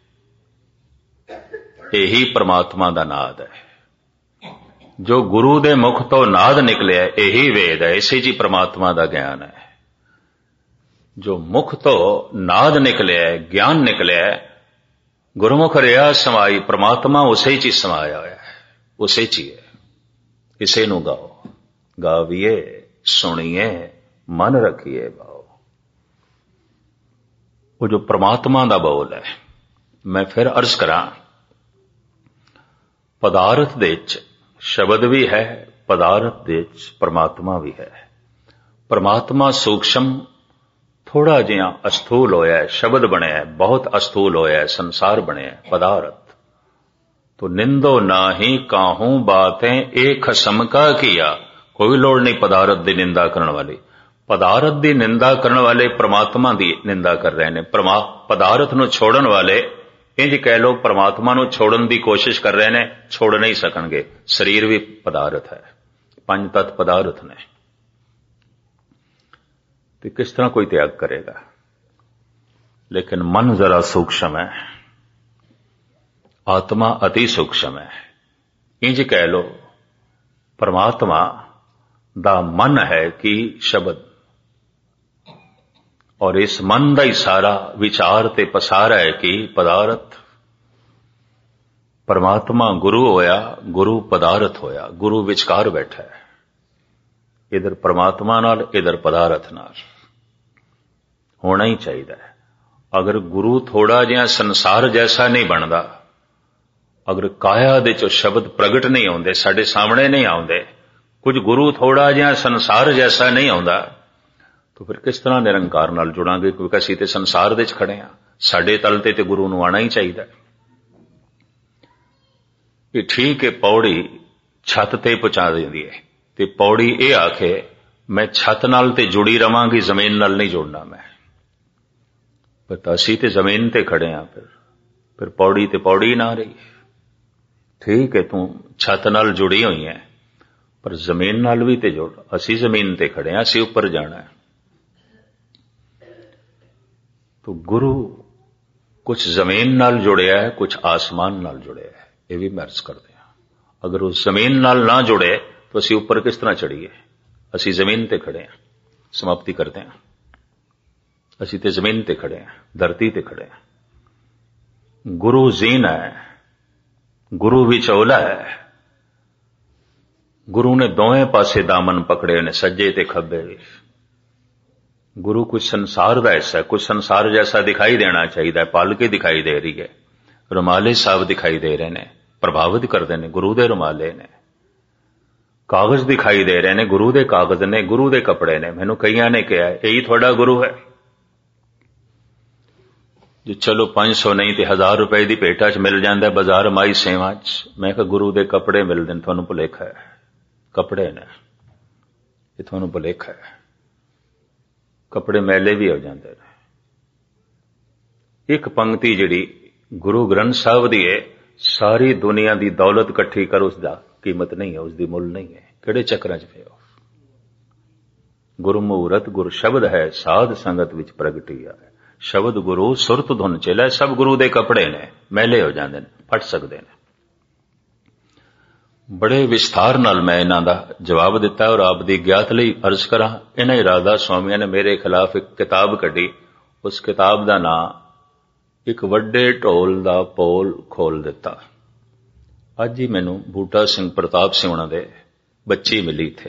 ਇਹੀ ਪ੍ਰਮਾਤਮਾ ਦਾ ਨਾਦ ਹੈ। ਜੋ ਗੁਰੂ ਦੇ ਮੁਖ ਤੋਂ ਨਾਦ ਨਿਕਲਿਆ, ਇਹੀ ਵੇਦ ਹੈ, ਇਸੇ ਜੀ ਪ੍ਰਮਾਤਮਾ ਦਾ ਗਿਆਨ ਹੈ। ਜੋ ਮੁਖ ਤੋਂ ਨਾਦ ਨਿਕਲਿਆ, ਗਿਆਨ ਨਿਕਲਿਆ, ਗੁਰਮੁਖ ਰਿਹਾ ਸਮਾਈ, ਪ੍ਰਮਾਤਮਾ ਉਸੇ ਚ ਹੀ ਸਮਾਇਆ ਹੋਇਆ ਹੈ, ਉਸੇ ਚ ਹੀ ਹੈ। ਇਸੇ ਨੂੰ ਗਾਓ, ਗਾਵੀਏ ਸੁਣੀਏ ਮਨ ਰੱਖੀਏ ਭਾਓ। ਉਹ ਜੋ ਪ੍ਰਮਾਤਮਾ ਦਾ ਬੋਲ ਹੈ। ਮੈਂ ਫਿਰ ਅਰਜ਼ ਕਰਾਂ, ਪਦਾਰਥ ਦੇ ਵਿੱਚ ਸ਼ਬਦ ਵੀ ਹੈ, ਪਦਾਰਥ ਦੇ ਵਿੱਚ ਪਰਮਾਤਮਾ ਵੀ ਹੈ। ਪਰਮਾਤਮਾ ਸੂਖਸ਼ਮ ਥੋੜਾ ਜਿਹਾ ਅਸਥੂਲ ਹੋਇਆ ਹੈ, ਸ਼ਬਦ ਬਣਿਆ, ਬਹੁਤ ਅਸਥੂਲ ਹੋਇਆ ਹੈ, ਸੰਸਾਰ ਬਣਿਆ ਪਦਾਰਥ। ਤੋ ਨਿੰਦੋ ਨਾਹੀ ਕਾਹੂ ਬਾਤੇਂ ਏਕ ਖਸਮ ਕਾ ਕੀਆ। ਕੋਈ ਲੋੜ ਨਹੀਂ ਪਦਾਰਥ ਦੀ ਨਿੰਦਾ ਕਰਨ ਵਾਲੀ। ਪਦਾਰਥ ਦੀ ਨਿੰਦਾ ਕਰਨ ਵਾਲੇ ਪ੍ਰਮਾਤਮਾ ਦੀ ਨਿੰਦਾ ਕਰ ਰਹੇ ਨੇ। ਪਦਾਰਥ ਨੂੰ ਛੋੜਨ ਵਾਲੇ ਇੰਜ ਕਹਿ ਲਓ ਪਰਮਾਤਮਾ ਨੂੰ ਛੋੜਨ ਦੀ ਕੋਸ਼ਿਸ਼ ਕਰ ਰਹੇ ਨੇ, ਛੋੜ ਨਹੀਂ ਸਕਣਗੇ। ਸਰੀਰ ਵੀ ਪਦਾਰਥ ਹੈ, ਪੰਜ ਤੱਤ ਪਦਾਰਥ ਨੇ, ਤੇ ਕਿਸ ਤਰ੍ਹਾਂ ਕੋਈ ਤਿਆਗ ਕਰੇਗਾ। ਲੇਕਿਨ ਮਨ ਜ਼ਰਾ ਸੂਖਸ਼ਮ ਹੈ, ਆਤਮਾ ਅਤੀ ਸੂਖਸ਼ਮ ਹੈ। ਇੰਜ ਕਹਿ ਲਓ ਪਰਮਾਤਮਾ ਦਾ ਮਨ ਹੈ ਕਿ ਸ਼ਬਦ, ਔਰ ਇਸ ਮਨ ਦਾ ਹੀ ਸਾਰਾ ਵਿਚਾਰ ਤੇ ਪਸਾਰਾ ਹੈ ਕਿ ਪਦਾਰਥ। ਪਰਮਾਤਮਾ ਗੁਰੂ ਹੋਇਆ, ਗੁਰੂ ਪਦਾਰਥ ਹੋਇਆ, ਗੁਰੂ ਵਿਚਕਾਰ ਬੈਠਾ ਹੈ, ਇਧਰ ਪਰਮਾਤਮਾ ਨਾਲ, ਇਧਰ ਪਦਾਰਥ ਨਾਲ। ਹੋਣਾ ਹੀ ਚਾਹੀਦਾ ਹੈ। ਅਗਰ ਗੁਰੂ ਥੋੜਾ ਜਿਹਾ ਸੰਸਾਰ ਜੈਸਾ ਨਹੀਂ ਬਣਦਾ, ਅਗਰ ਕਾਇਆ ਦੇ ਚੋਂ ਸ਼ਬਦ ਪ੍ਰਗਟ ਨਹੀਂ ਆਉਂਦੇ, ਸਾਡੇ ਸਾਹਮਣੇ ਨਹੀਂ ਆਉਂਦੇ, ਕੁਝ ਗੁਰੂ ਥੋੜਾ ਜਿਹਾ ਸੰਸਾਰ ਜੈਸਾ ਨਹੀਂ ਆਉਂਦਾ, ਤਾਂ ਫਿਰ ਕਿਸ ਤਰ੍ਹਾਂ ਨਿਰੰਕਾਰ ਨਾਲ ਜੁੜਾਂਗੇ? ਕਿਉਂਕਿ ਅਸੀਂ ਤੇ ਸੰਸਾਰ ਦੇ ਚ ਖੜੇ ਹਾਂ, ਸਾਡੇ ਤਲ ਤੇ ਤੇ ਗੁਰੂ ਨੂੰ ਆਉਣਾ ਹੀ ਚਾਹੀਦਾ। ਇਹ ਠੀਕ ਹੈ, ਪੌੜੀ ਛੱਤ ਤੇ ਪਹੁੰਚਾ ਦਿੰਦੀ ਹੈ, ਤੇ ਪੌੜੀ ਇਹ ਆਖੇ ਮੈਂ ਛੱਤ ਨਾਲ ਤੇ ਜੁੜੀ ਰਵਾਂਗੀ, ਜ਼ਮੀਨ ਨਾਲ ਨਹੀਂ ਜੁੜਨਾ ਮੈਂ। ਪਰ ਅਸੀਂ ਤੇ ਜ਼ਮੀਨ ਤੇ ਖੜੇ ਹਾਂ, ਫਿਰ ਫਿਰ ਪੌੜੀ ਤੇ ਪੌੜੀ ਨਾ ਰਹੀ। ਠੀਕ ਹੈ, ਤੂੰ ਛੱਤ ਨਾਲ ਜੁੜੀ ਹੋਈ ਹੈ, ਪਰ ਜ਼ਮੀਨ ਨਾਲ ਵੀ ਤੇ ਜੁੜ। ਅਸੀਂ ਜ਼ਮੀਨ ਤੇ ਖੜੇ ਹਾਂ, ਅਸੀਂ ਉੱਪਰ ਜਾਣਾ ਹੈ। ਤੋ ਗੁਰੂ ਕੁਛ ਜ਼ਮੀਨ ਨਾਲ ਜੁੜਿਆ ਹੈ, ਕੁਛ ਆਸਮਾਨ ਨਾਲ ਜੁੜਿਆ ਹੈ, ਇਹ ਵੀ ਮਰਜ਼ ਕਰਦੇ ਹਾਂ। ਅਗਰ ਉਹ ਜ਼ਮੀਨ ਨਾਲ ਨਾ ਜੁੜੇ ਤਾਂ ਅਸੀਂ ਉੱਪਰ ਕਿਸ ਤਰ੍ਹਾਂ ਚੜੀਏ? ਅਸੀਂ ਜ਼ਮੀਨ ਤੇ ਖੜੇ ਹਾਂ। ਸਮਾਪਤੀ ਕਰਦੇ ਹਾਂ, ਅਸੀਂ ਤੇ ਜ਼ਮੀਨ ਤੇ ਖੜੇ ਹਾਂ, ਧਰਤੀ ਤੇ ਖੜੇ ਹਾਂ। ਗੁਰੂ ਜ਼ੀਨ ਹੈ, ਗੁਰੂ ਵਿਚੋਲਾ ਹੈ। ਗੁਰੂ ਨੇ ਦੋਵੇਂ ਪਾਸੇ ਦਾਮਨ ਪਕੜੇ ਨੇ, ਸੱਜੇ ਤੇ ਖੱਬੇ। ਗੁਰੂ ਕੁਝ ਸੰਸਾਰ ਦਾ ਹਿੱਸਾ, ਕੁਝ ਸੰਸਾਰ ਜੈਸਾ ਦਿਖਾਈ ਦੇਣਾ ਚਾਹੀਦਾ, ਪਾਲਕੀ ਦਿਖਾਈ ਦੇ ਰਹੀ ਹੈ, ਰੁਮਾਲੇ ਸਾਹਿਬ ਦਿਖਾਈ ਦੇ ਰਹੇ ਨੇ, ਪ੍ਰਭਾਵਿਤ ਕਰਦੇ ਨੇ, ਗੁਰੂ ਦੇ ਰੁਮਾਲੇ ਨੇ। ਕਾਗਜ਼ ਦਿਖਾਈ ਦੇ ਰਹੇ ਨੇ, ਗੁਰੂ ਦੇ ਕਾਗਜ਼ ਨੇ, ਗੁਰੂ ਦੇ ਕੱਪੜੇ ਨੇ। ਮੈਨੂੰ ਕਈਆਂ ਨੇ ਕਿਹਾ ਇਹੀ ਤੁਹਾਡਾ ਗੁਰੂ ਹੈ ਜੀ? ਚਲੋ ਪੰਜ ਸੌ ਨਹੀਂ ਤੇ ਹਜ਼ਾਰ ਰੁਪਏ ਦੀ ਭੇਟਾ ਚ ਮਿਲ ਜਾਂਦਾ ਬਾਜ਼ਾਰ ਮਾਈ ਸੇਵਾ ਚ। ਮੈਂ ਕਿਹਾ ਗੁਰੂ ਦੇ ਕੱਪੜੇ ਮਿਲਦੇ ਨੇ, ਤੁਹਾਨੂੰ ਭੁਲੇਖਾ ਹੈ, ਕੱਪੜੇ ਨੇ, ਇਹ ਤੁਹਾਨੂੰ ਭੁਲੇਖਾ ਹੈ। ਕੱਪੜੇ ਮੈਲੇ ਵੀ ਹੋ ਜਾਂਦੇ ਨੇ। ਇੱਕ ਪੰਕਤੀ ਜਿਹੜੀ ਗੁਰੂ ਗ੍ਰੰਥ ਸਾਹਿਬ ਦੀ ਹੈ, ਸਾਰੀ ਦੁਨੀਆ ਦੀ ਦੌਲਤ ਇਕੱਠੀ ਕਰ, ਉਸ ਦਾ ਕੀਮਤ ਨਹੀਂ ਹੈ, ਉਸ ਦੀ ਮੁੱਲ ਨਹੀਂ ਹੈ। ਕਿਹੜੇ ਚੱਕਰਾਂ ਚ ਪਿਓ? ਗੁਰੂ ਮੂਰਤ ਗੁਰ ਸ਼ਬਦ ਹੈ, ਸਾਧ ਸੰਗਤ ਵਿੱਚ ਪ੍ਰਗਟੀ ਹੈ। ਸ਼ਬਦ ਗੁਰੂ ਸੁਰਤ ਧੁਨ ਚੇਲਾ, ਸਭ ਗੁਰੂ ਦੇ ਕੱਪੜੇ ਨੇ, ਮੈਲੇ ਹੋ ਜਾਂਦੇ ਨੇ, ਫਟ ਸਕਦੇ ਨੇ। ਬੜੇ ਵਿਸਥਾਰ ਨਾਲ ਮੈਂ ਇਹਨਾਂ ਦਾ ਜਵਾਬ ਦਿੱਤਾ, ਔਰ ਆਪ ਦੀ ਗਿਆਤ ਲਈ ਅਰਜ਼ ਕਰਾਂ। ਇਹਨਾਂ ਹੀ ਰਾਧਾ ਸਵਾਮੀਆਂ ਨੇ ਮੇਰੇ ਖਿਲਾਫ ਇੱਕ ਕਿਤਾਬ ਕੱਢੀ, ਉਸ ਕਿਤਾਬ ਦਾ ਨਾਂ ਇੱਕ ਵੱਡੇ ਢੋਲ ਦਾ ਪੋਲ ਖੋਲ ਦਿੱਤਾ। ਅੱਜ ਹੀ ਮੈਨੂੰ ਬੂਟਾ ਸਿੰਘ ਪ੍ਰਤਾਪ ਸਿੰਘ ਉਹਨਾਂ ਦੇ ਬੱਚੀ ਮਿਲੀ ਥੇ।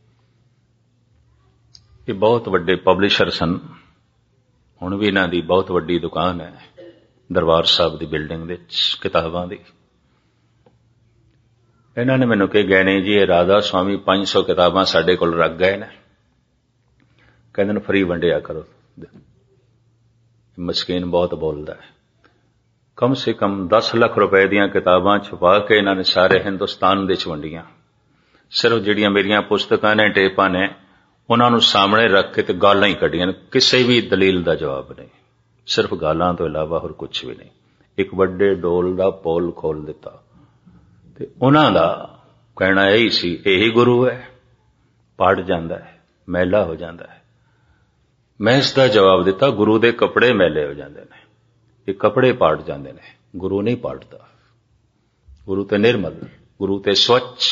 ਇਹ ਬਹੁਤ ਵੱਡੇ ਪਬਲਿਸ਼ਰ ਸਨ, ਹੁਣ ਵੀ ਇਹਨਾਂ ਦੀ ਬਹੁਤ ਵੱਡੀ ਦੁਕਾਨ ਹੈ ਦਰਬਾਰ ਸਾਹਿਬ ਦੀ ਬਿਲਡਿੰਗ ਵਿੱਚ ਕਿਤਾਬਾਂ ਦੀ। ਇਹਨਾਂ ਨੇ ਮੈਨੂੰ ਕਿਹਾ ਗਏ ਜੀ ਇਹ ਰਾਧਾ ਸਵਾਮੀ ਪੰਜ ਸੌ ਕਿਤਾਬਾਂ ਸਾਡੇ ਕੋਲ ਰੱਖ ਗਏ ਨੇ, ਕਹਿੰਦੇ ਨੇ ਫਰੀ ਵੰਡਿਆ ਕਰੋ। ਮਸਕੀਨ ਬਹੁਤ ਬੋਲਦਾ ਹੈ। ਕਮ ਸੇ ਕਮ ਦਸ ਲੱਖ ਰੁਪਏ ਦੀਆਂ ਕਿਤਾਬਾਂ ਛਪਾ ਕੇ ਇਹਨਾਂ ਨੇ ਸਾਰੇ ਹਿੰਦੁਸਤਾਨ ਦੇ ਚ ਵੰਡੀਆਂ। ਸਿਰਫ ਜਿਹੜੀਆਂ ਮੇਰੀਆਂ ਪੁਸਤਕਾਂ ਨੇ, ਟੇਪਾਂ ਨੇ, ਉਹਨਾਂ ਨੂੰ ਸਾਹਮਣੇ ਰੱਖ ਕੇ ਤੇ ਗਾਲਾਂ ਹੀ ਕੱਢੀਆਂ ਨੇ, ਕਿਸੇ ਵੀ ਦਲੀਲ ਦਾ ਜਵਾਬ ਨਹੀਂ, ਸਿਰਫ ਗਾਲਾਂ ਤੋਂ ਇਲਾਵਾ ਹੋਰ ਕੁਝ ਵੀ ਨਹੀਂ। ਇੱਕ ਵੱਡੇ ਡੋਲ ਦਾ ਪੋਲ ਖੋਲ ਦਿੱਤਾ, ਤੇ ਉਹਨਾਂ ਦਾ ਕਹਿਣਾ ਇਹੀ ਸੀ ਇਹੀ ਗੁਰੂ ਹੈ, ਪੜ ਜਾਂਦਾ ਹੈ, ਮੈਲਾ ਹੋ ਜਾਂਦਾ ਹੈ। ਮੈਂ ਇਸ ਦਾ ਜਵਾਬ ਦਿੱਤਾ ਗੁਰੂ ਦੇ ਕੱਪੜੇ ਮੈਲੇ ਹੋ ਜਾਂਦੇ ਨੇ, ਇਹ ਕੱਪੜੇ ਪਾੜ ਜਾਂਦੇ ਨੇ, ਗੁਰੂ ਨਹੀਂ ਪਾੜਦਾ। ਗੁਰੂ ਤੇ ਨਿਰਮਲ, ਗੁਰੂ ਤੇ ਸਵੱਛ।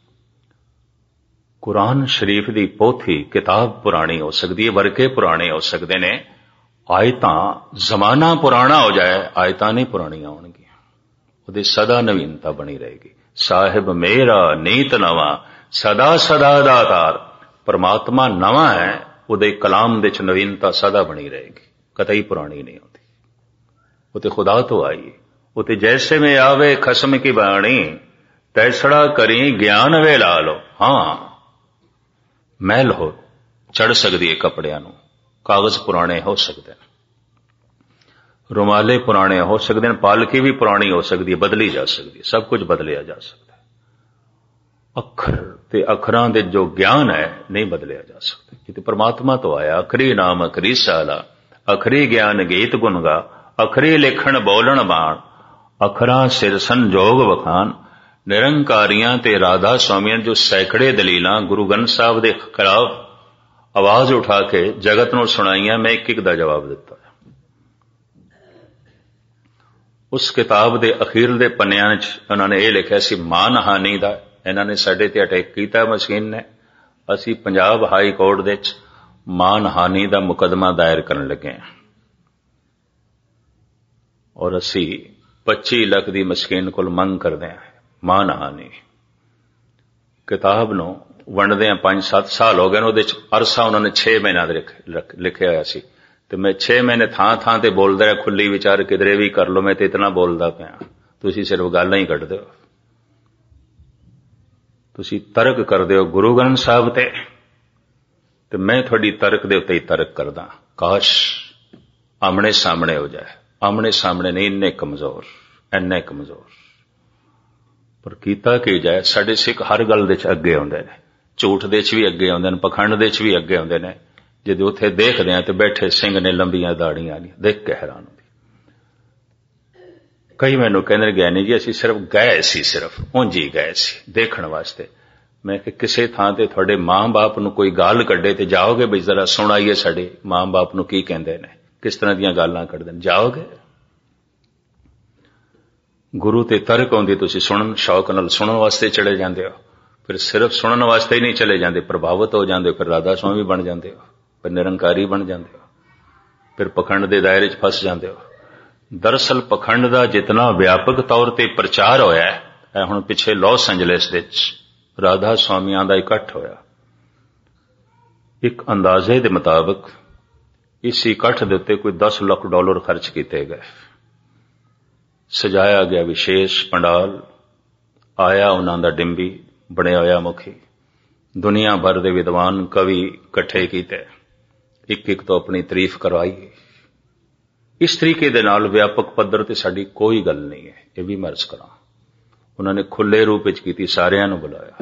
ਕੁਰਾਨ ਸ਼ਰੀਫ ਦੀ ਪੋਥੀ ਕਿਤਾਬ ਪੁਰਾਣੀ ਹੋ ਸਕਦੀ ਹੈ, ਵਰਕੇ ਪੁਰਾਣੇ ਹੋ ਸਕਦੇ ਨੇ, ਆਇਤਾਂ ਜ਼ਮਾਨਾ ਪੁਰਾਣਾ ਹੋ ਜਾਏ, ਆਇਤਾਂ ਨਹੀਂ ਪੁਰਾਣੀਆਂ ਹੋਣਗੀਆਂ, ਉਹਦੀ ਸਦਾ ਨਵੀਨਤਾ ਬਣੀ ਰਹੇਗੀ। ਸਾਹਿਬ ਮੇਰਾ ਨੀਤ ਨਵਾਂ, ਸਦਾ ਸਦਾ ਦਾ ਆਧਾਰ। ਪਰਮਾਤਮਾ ਨਵਾਂ ਹੈ, ਉਹਦੇ ਕਲਾਮ ਦੇ ਚ ਨਵੀਨਤਾ ਸਦਾ ਬਣੀ ਰਹੇਗੀ, ਕਤਈ ਪੁਰਾਣੀ ਨਹੀਂ ਹੁੰਦੀ। ਉਹ ਤੇ ਖੁਦਾ ਤੋਂ ਆਈ, ਉਹ ਤੇ ਜੈਸੇ ਮੈਂ ਆਵੇ ਖਸਮ ਕੀ ਬਾਣੀ, ਤੈਸੜਾ ਕਰੀ ਗਿਆਨ ਵੇ ਲਾ ਲੋ। ਹਾਂ, ਮੈਲ ਹੋ ਚੜ ਸਕਦੀ ਹੈ ਕੱਪੜਿਆਂ ਨੂੰ, ਕਾਗਜ਼ ਪੁਰਾਣੇ ਹੋ ਸਕਦੇ ਨੇ, ਰੁਮਾਲੇ ਪੁਰਾਣੇ ਹੋ ਸਕਦੇ ਨੇ, ਪਾਲਕੀ ਵੀ ਪੁਰਾਣੀ ਹੋ ਸਕਦੀ ਹੈ, ਬਦਲੀ ਜਾ ਸਕਦੀ ਹੈ, ਸਭ ਕੁਝ ਬਦਲਿਆ ਜਾ ਸਕਦਾ ਹੈ। ਅੱਖਰ ਤੇ ਅੱਖਰਾਂ ਦੇ ਜੋ ਗਿਆਨ ਹੈ ਨਹੀਂ ਬਦਲਿਆ ਜਾ ਸਕਦਾ, ਕਿਤੇ ਪਰਮਾਤਮਾ ਤੋਂ ਆਇਆ। ਅਖਰੀ ਨਾਮ ਅਖਰੀ ਸਾਲਾ, ਅਖਰੀ ਗਿਆਨ ਗੀਤ ਗੁਣ ਗਾ, ਅਖਰੀ ਲਿਖਣ ਬੋਲਣ ਬਾਣ, ਅਖਰਾਂ ਸਿਰ ਸੰਜੋਗ ਵਖਾਨ। ਨਿਰੰਕਾਰੀਆਂ ਤੇ ਰਾਧਾ ਸਵਾਮੀਆਂ ਜੋ ਸੈਂਕੜੇ ਦਲੀਲਾਂ ਗੁਰੂ ਗ੍ਰੰਥ ਸਾਹਿਬ ਦੇ ਖਿਲਾਫ ਆਵਾਜ਼ ਉਠਾ ਕੇ ਜਗਤ ਨੂੰ ਸੁਣਾਈਆਂ, ਮੈਂ ਇੱਕ ਇੱਕ ਦਾ ਜਵਾਬ ਦਿੱਤਾ। ਉਸ ਕਿਤਾਬ ਦੇ ਅਖੀਰਲੇ ਪੰਨਿਆਂ 'ਚ ਉਹਨਾਂ ਨੇ ਇਹ ਲਿਖਿਆ ਸੀ, ਮਾਨ ਹਾਨੀ ਦਾ ਇਹਨਾਂ ਨੇ ਸਾਡੇ ਤੇ ਅਟੈਕ ਕੀਤਾ ਮਸ਼ੀਨ ਨੇ। ਅਸੀਂ ਪੰਜਾਬ ਹਾਈ ਕੋਰਟ ਦੇ 'ਚ ਮਾਨ ਹਾਨੀ ਦਾ ਮੁਕੱਦਮਾ ਦਾਇਰ ਕਰਨ ਲੱਗੇ ਹਾਂ ਔਰ ਅਸੀਂ ਪੱਚੀ ਲੱਖ ਦੀ ਮਸ਼ੀਨ ਕੋਲ ਮੰਗ ਕਰਦੇ ਹਾਂ ਮਾਨ ਹਾਨੀ। ਕਿਤਾਬ ਨੂੰ ਵੰਡਦੇ ਹਾਂ ਪੰਜ ਸੱਤ ਸਾਲ ਹੋ ਗਏ ਨੇ, ਉਹਦੇ 'ਚ ਅਰਸਾ ਉਹਨਾਂ ਨੇ ਛੇ ਮਹੀਨਿਆਂ ਦਾ ਲਿਖਿਆ ਹੋਇਆ ਸੀ ਤੇ ਮੈਂ ਛੇ ਮਹੀਨੇ ਥਾਂ ਥਾਂ ਤੇ ਬੋਲਦਾ ਰਿਹਾ, ਖੁੱਲੀ ਵਿਚਾਰ ਕਿਧਰੇ ਵੀ ਕਰ ਲਓ, ਮੈਂ ਤੇ ਇਤਨਾ ਬੋਲਦਾ ਪਿਆ, ਤੁਸੀਂ ਸਿਰਫ ਗਾਲਾਂ ਹੀ ਕੱਢਦੇ ਹੋ। ਤੁਸੀਂ ਤਰਕ ਕਰਦੇ ਹੋ ਗੁਰੂ ਗ੍ਰੰਥ ਸਾਹਿਬ ਤੇ ਤੇ ਮੈਂ ਤੁਹਾਡੀ ਤਰਕ ਦੇ ਉੱਤੇ ਹੀ ਤਰਕ ਕਰਦਾ। ਕਾਸ਼ ਆਮਣੇ ਸਾਹਮਣੇ ਹੋ ਜਾਏ, ਆਮਣੇ ਸਾਹਮਣੇ ਨਹੀਂ, ਇੰਨੇ ਕਮਜ਼ੋਰ, ਇੰਨੇ ਕਮਜ਼ੋਰ। ਪਰ ਕੀਤਾ ਕੀ ਜਾਏ, ਸਾਡੇ ਸਿੱਖ ਹਰ ਗੱਲ ਦੇ 'ਚ ਅੱਗੇ ਆਉਂਦੇ ਨੇ, ਝੂਠ ਦੇ 'ਚ ਵੀ ਅੱਗੇ ਆਉਂਦੇ ਨੇ, ਪਖੰਡ ਦੇ 'ਚ ਵੀ ਅੱਗੇ ਆਉਂਦੇ ਨੇ। ਜਦੋਂ ਉੱਥੇ ਦੇਖਦੇ ਆ ਤੇ ਬੈਠੇ ਸਿੰਘ ਨੇ ਲੰਬੀਆਂ ਦਾੜੀਆਂ ਨਹੀਂ, ਦੇਖ ਕੇ ਹੈਰਾਨ ਹੁੰਦੀ। ਕਈ ਮੈਨੂੰ ਕਹਿੰਦੇ ਗਿਆਨੀ ਜੀ ਅਸੀਂ ਸਿਰਫ ਗਏ ਸੀ, ਸਿਰਫ ਉਂਝ ਹੀ ਗਏ ਸੀ ਦੇਖਣ ਵਾਸਤੇ। ਮੈਂ ਕਿ ਕਿਸੇ ਥਾਂ ਤੇ ਤੁਹਾਡੇ ਮਾਂ-ਬਾਪ ਨੂੰ ਕੋਈ ਗਾਲ ਕੱਢੇ ਤੇ ਜਾਓਗੇ ਬਈ ਜ਼ਰਾ ਸੁਣਾਈਏ ਸਾਡੇ ਮਾਂ-ਬਾਪ ਨੂੰ ਕੀ ਕਹਿੰਦੇ ਨੇ, ਕਿਸ ਤਰ੍ਹਾਂ ਦੀਆਂ ਗਾਲਾਂ ਕੱਢਦੇ ਨੇ, ਜਾਓਗੇ? ਗੁਰੂ ਤੇ ਤਰਕ ਆਉਂਦੀ, ਤੁਸੀਂ ਸੁਣਨ ਸ਼ੌਕ ਨਾਲ ਸੁਣਨ ਵਾਸਤੇ ਚਲੇ ਜਾਂਦੇ ਹੋ। ਫਿਰ ਸਿਰਫ ਸੁਣਨ ਵਾਸਤੇ ਹੀ ਨਹੀਂ ਚਲੇ ਜਾਂਦੇ, ਪ੍ਰਭਾਵਿਤ ਹੋ ਜਾਂਦੇ, ਫਿਰ ਰਾਧਾ ਸਵਾਮੀ ਬਣ ਜਾਂਦੇ ਹੋ, ਫਿਰ ਨਿਰੰਕਾਰੀ ਬਣ ਜਾਂਦੇ ਹੋ, ਫਿਰ ਪਖੰਡ ਦੇ ਦਾਇਰੇ 'ਚ ਫਸ ਜਾਂਦੇ ਹੋ। ਦਰਅਸਲ ਪਖੰਡ ਦਾ ਜਿਤਨਾ ਵਿਆਪਕ ਤੌਰ ਤੇ ਪ੍ਰਚਾਰ ਹੋਇਆ ਹੈ, ਹੁਣ ਪਿੱਛੇ ਲਾਸ ਐਂਜਲਸ ਦੇ 'ਚ ਰਾਧਾ ਸਵਾਮੀਆਂ ਦਾ ਇਕੱਠ ਹੋਇਆ। ਇੱਕ ਅੰਦਾਜ਼ੇ ਦੇ ਮੁਤਾਬਕ ਇਸ ਇਕੱਠ ਦੇ ਉੱਤੇ ਕੋਈ ਦਸ ਲੱਖ ਡਾਲਰ ਖਰਚ ਕੀਤੇ ਗਏ। ਸਜਾਇਆ ਗਿਆ ਵਿਸ਼ੇਸ਼ ਪੰਡਾਲ, ਆਇਆ ਉਹਨਾਂ ਦਾ ਡਿੰਬੀ ਬਣਿਆ ਹੋਇਆ ਮੁਖੀ, ਦੁਨੀਆ ਭਰ ਦੇ ਵਿਦਵਾਨ ਕਵੀ ਇਕੱਠੇ ਕੀਤੇ, ਇੱਕ ਇੱਕ ਤੋਂ ਆਪਣੀ ਤਾਰੀਫ ਕਰਵਾਈ। ਇਸ ਤਰੀਕੇ ਦੇ ਨਾਲ ਵਿਆਪਕ ਪੱਧਰ ਤੇ ਸਾਡੀ ਕੋਈ ਗੱਲ ਨਹੀਂ ਹੈ, ਇਹ ਵੀ ਮੈਂ ਅਰਜ਼ ਕਰਾਂ। ਉਹਨਾਂ ਨੇ ਖੁੱਲੇ ਰੂਪ ਵਿੱਚ ਕੀਤੀ, ਸਾਰਿਆਂ ਨੂੰ ਬੁਲਾਇਆ।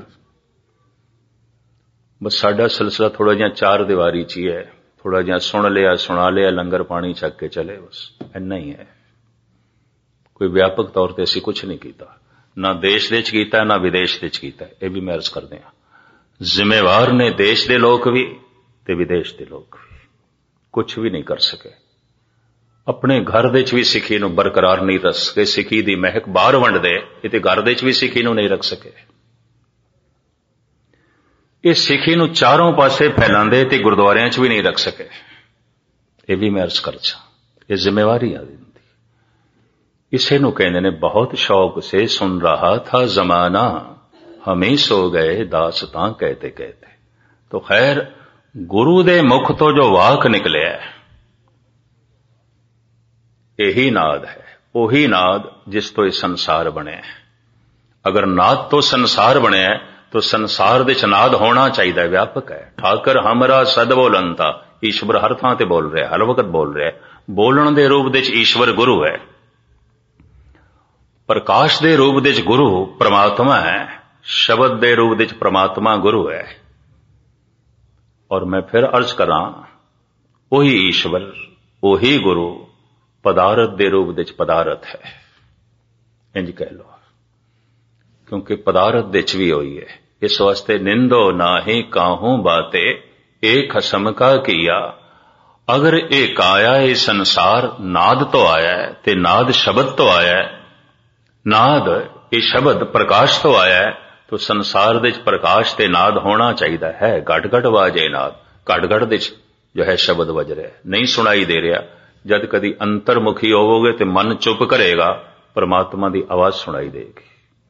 ਬਸ ਸਾਡਾ ਸਿਲਸਿਲਾ ਥੋੜਾ ਜਿਹਾ ਚਾਰ ਦੀਵਾਰੀ 'ਚ ਹੀ ਹੈ, ਥੋੜਾ ਜਿਹਾ ਸੁਣ ਲਿਆ, ਸੁਣਾ ਲਿਆ, ਲੰਗਰ ਪਾਣੀ ਛਕ ਕੇ ਚਲੇ, ਬਸ ਇੰਨਾ ਹੀ ਹੈ। ਕੋਈ ਵਿਆਪਕ ਤੌਰ ਤੇ ਅਸੀਂ ਕੁਝ ਨਹੀਂ ਕੀਤਾ, ਨਾ ਦੇਸ਼ ਦੇ 'ਚ ਕੀਤਾ, ਨਾ ਵਿਦੇਸ਼ ਦੇ 'ਚ ਕੀਤਾ। ਇਹ ਵੀ ਮੈਂ ਅਰਜ਼ ਕਰਦੇ ਹਾਂ, ਜ਼ਿੰਮੇਵਾਰ ਨੇ ਦੇਸ਼ ਦੇ ਲੋਕ ਵੀ ਤੇ ਵਿਦੇਸ਼ ਦੇ ਲੋਕ ਵੀ, ਕੁਝ ਵੀ ਨਹੀਂ ਕਰ ਸਕੇ। ਆਪਣੇ ਘਰ ਦੇ 'ਚ ਵੀ ਸਿੱਖੀ ਨੂੰ ਬਰਕਰਾਰ ਨਹੀਂ ਰੱਖ ਸਕੇ, ਸਿੱਖੀ ਦੀ ਮਹਿਕ ਬਾਹਰ ਵੰਡਦੇ, ਇਹ ਤੇ ਘਰ ਦੇ 'ਚ ਵੀ ਸਿੱਖੀ ਨੂੰ ਨਹੀਂ ਰੱਖ ਸਕੇ। ਇਹ ਸਿੱਖੀ ਨੂੰ ਚਾਰੋਂ ਪਾਸੇ ਫੈਲਾਉਂਦੇ ਤੇ ਗੁਰਦੁਆਰਿਆਂ 'ਚ ਵੀ ਨਹੀਂ ਰੱਖ ਸਕੇ। ਇਹ ਵੀ ਮੈਂ ਅਰਜ਼ ਕਰਦਾ, ਇਹ ਜ਼ਿੰਮੇਵਾਰੀ ਆ ਦਿੰਦੀ। ਇਸੇ ਨੂੰ ਕਹਿੰਦੇ ਨੇ, ਬਹੁਤ ਸ਼ੌਕ ਸੇ ਸੁਨ ਰਹਾ ਥਾ ਜ਼ਮਾਨਾ, ਹਮੇ ਸੋ ਗਏ ਦਾਸਤਾਂ ਕਹਿਤੇ ਕਹਿਤੇ। ਤੋ ਖੈਰ ਗੁਰੂ ਦੇ ਮੁਖ ਤੋਂ ਜੋ ਵਾਕ ਨਿਕਲਿਆ, ਇਹੀ ਨਾਦ ਹੈ, ਉਹੀ ਨਾਦ ਜਿਸ ਤੋਂ ਇਹ ਸੰਸਾਰ ਬਣਿਆ। ਅਗਰ ਨਾਦ ਤੋਂ ਸੰਸਾਰ ਬਣਿਆ तो संसार ਦੇ ਨਾਦ ਹੋਣਾ ਚਾਹੀਦਾ, ਵਿਆਪਕ ਹੈ। ਠਾਕਰ ਹਮਰਾ ਸਦ ਬੋਲੰਤਾ, ਈਸ਼ਵਰ ਹਰ ਥਾਂ ਤੇ ਬੋਲ ਰਿਹਾ, ਹਰ ਵਕਤ ਬੋਲ ਰਿਹਾ। ਬੋਲਣ ਦੇ ਰੂਪ ਦੇ ਵਿੱਚ ਈਸ਼ਵਰ ਗੁਰੂ ਹੈ, ਪ੍ਰਕਾਸ਼ ਦੇ ਰੂਪ ਦੇ ਵਿੱਚ ਗੁਰੂ ਪ੍ਰਮਾਤਮਾ ਹੈ, ਸ਼ਬਦ ਦੇ ਰੂਪ ਦੇ ਵਿੱਚ ਪ੍ਰਮਾਤਮਾ ਗੁਰੂ ਹੈ। ਔਰ ਮੈਂ ਫਿਰ ਅਰਜ਼ ਕਰਾਂ, ਉਹੀ ਈਸ਼ਵਰ, ਉਹੀ ਗੁਰੂ ਪਦਾਰਥ ਦੇ ਰੂਪ ਦੇ ਵਿੱਚ ਪਦਾਰਥ ਹੈ, ਇੰਜ ਕਹਿ ਲਓ, ਕਿਉਂਕਿ ਪਦਾਰਥ ਦੇ ਚ ਵੀ ਹੋਈ ਹੈ। ਇਸ ਵਾਸਤੇ ਨਿੰਦੋ ਨਾਹੀ ਕਾਹੂ ਬਾਤੇ, ਏਕ ਖਸਮ ਕਾ ਕੀਆ। ਅਗਰ ਇਹ ਕਾਇਆ, ਇਹ ਸੰਸਾਰ ਨਾਦ ਤੋਂ ਆਇਆ ਹੈ ਤੇ ਨਾਦ ਸ਼ਬਦ ਤੋਂ ਆਇਆ ਹੈ, ਨਾਦ ਇਹ ਸ਼ਬਦ ਪ੍ਰਕਾਸ਼ ਤੋਂ ਆਇਆ ਹੈ, ਤਾਂ ਸੰਸਾਰ ਦੇ ਚ ਪ੍ਰਕਾਸ਼ ਤੇ ਨਾਦ ਹੋਣਾ ਚਾਹੀਦਾ ਹੈ। ਘਟ ਘਟ ਵਾਜੇ ਨਾਦ, ਘਟ ਘਟ ਦੇ ਚ ਜੋ ਹੈ ਸ਼ਬਦ ਵਜ ਰਿਹਾ, ਨਹੀਂ ਸੁਣਾਈ ਦੇ ਰਿਹਾ। ਜਦ ਕਦੀ ਅੰਤਰਮੁਖੀ ਹੋਵੋਗੇ ਤੇ ਮਨ ਚੁੱਪ ਕਰੇਗਾ, ਪਰਮਾਤਮਾ ਦੀ ਆਵਾਜ਼ ਸੁਣਾਈ ਦੇਗੀ,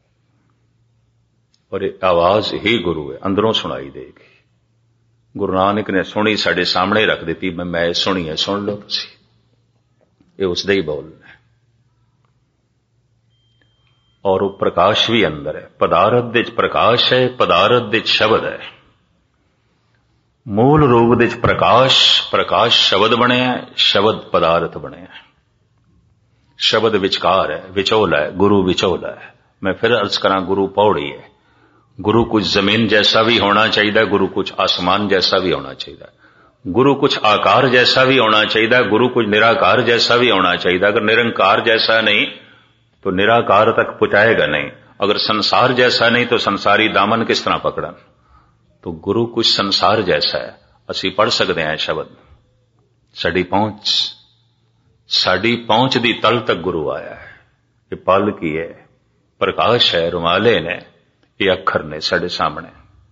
ਔਰ ਇਹ ਆਵਾਜ਼ ਹੀ ਗੁਰੂ ਹੈ, ਅੰਦਰੋਂ ਸੁਣਾਈ ਦੇਗੀ। ਗੁਰੂ ਨਾਨਕ ਨੇ ਸੁਣੀ, ਸਾਡੇ ਸਾਹਮਣੇ ਰੱਖ ਦਿੱਤੀ, ਮੈਂ ਮੈਂ ਸੁਣੀ ਹੈ, ਸੁਣ ਲਓ ਤੁਸੀਂ, ਇਹ ਉਸਦਾ ਹੀ ਬੋਲ ਹੈ। ਔਰ ਉਹ ਪ੍ਰਕਾਸ਼ ਵੀ ਅੰਦਰ ਹੈ, ਪਦਾਰਥ ਦੇ ਵਿੱਚ ਪ੍ਰਕਾਸ਼ ਹੈ, ਪਦਾਰਥ ਦੇ ਵਿੱਚ ਸ਼ਬਦ ਹੈ। ਮੂਲ ਰੂਪ ਦੇ ਵਿੱਚ ਪ੍ਰਕਾਸ਼, ਪ੍ਰਕਾਸ਼ ਸ਼ਬਦ ਬਣਿਆ, ਸ਼ਬਦ ਪਦਾਰਥ ਬਣਿਆ। ਸ਼ਬਦ ਵਿਚਕਾਰ ਹੈ, ਵਿਚੋਲਾ ਹੈ, ਗੁਰੂ ਵਿਚੋਲਾ ਹੈ। ਮੈਂ ਫਿਰ ਅਰਜ਼ ਕਰਾਂ, ਗੁਰੂ ਪੌੜੀ ਹੈ। ਗੁਰੂ ਕੁਝ ਜ਼ਮੀਨ ਜੈਸਾ ਵੀ ਹੋਣਾ ਚਾਹੀਦਾ, ਗੁਰੂ ਕੁਝ ਆਸਮਾਨ ਜੈਸਾ ਵੀ ਹੋਣਾ ਚਾਹੀਦਾ। गुरु कुछ आकार जैसा भी होना चाहिए, गुरु कुछ निराकार जैसा भी होना चाहिए। अगर निरंकार जैसा नहीं तो निराकार तक पहुंचाएगा नहीं, अगर संसार जैसा नहीं तो संसारी दामन किस तरह पकड़न। तो गुरु कुछ संसार जैसा है। ਅਸੀਂ पढ़ सकते हैं शब्द, साड़ी पहुंच साड़ी पहुंच दी तल तक गुरु आया है। ये पल की है, प्रकाश है, रुमाले ने, ये अखर ने साडे सामने,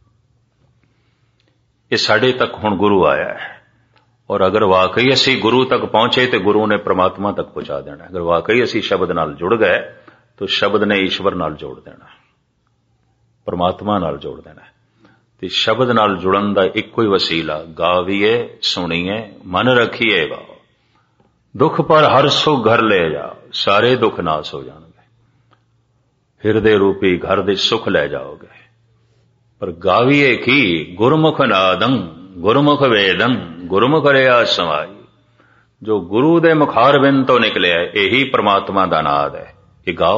ये साडे तक हुण गुरु आया है। और अगर वाकई असी गुरु तक पहुंचे तो गुरु ने परमात्मा तक पहुंचा देना। अगर वाकई असी शब्द नाल जुड़ गए तो शब्द ने ईश्वर नाल जोड़ देना, परमात्मा नाल जोड़ देना। ते शब्द नाल जुड़न दा इक्को ही वसीला, गावीए सुणीए मन रखीए वाओ, दुख पर हर सुख घर ले जाओ, सारे दुख नाश हो जाएंगे, हिरदे रूपी घर दे सुख ले जाओगे। पर गावीए की गुरमुख नादं गुरमुख वेदं गुरमुख रिया समाई। जो गुरु दे मुखार बिंद तो निकले है, यही परमात्मा दा नाद है। ये गाओ।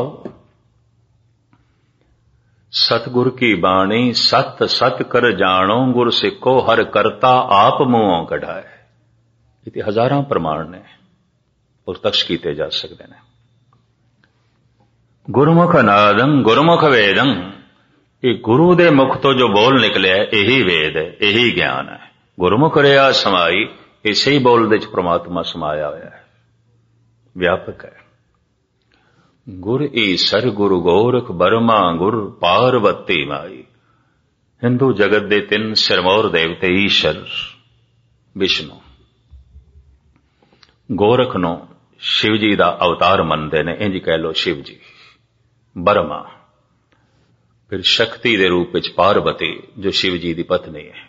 सतगुर की बाणी सत सत कर जानो, गुर सिखो हर करता आप मुंहों कढ़ाए। इतने हजारां प्रमाण ने और तक्ष कीते जा सकते हैं। गुरमुख नादं गुरमुख वेदं, ये गुरु दे मुख तो जो बोल निकले है यही वेद है, यही ज्ञान है। गुरमुख रिया समाई, इसे ही बोल दे परमात्मा समाया हुआ है, व्यापक है। गुर ईसर गुरु गोरख बर्मा गुर पार्वती माई। हिंदू जगत दे तीन सिरमौर देवते ईश्वर विष्णु, गोरख नो शिव जी दा अवतार मनते ने, इंज कह लो शिव जी। बर्मा, फिर शक्ति दे रूप विच पार्वती जो शिव जी दी पत्नी है।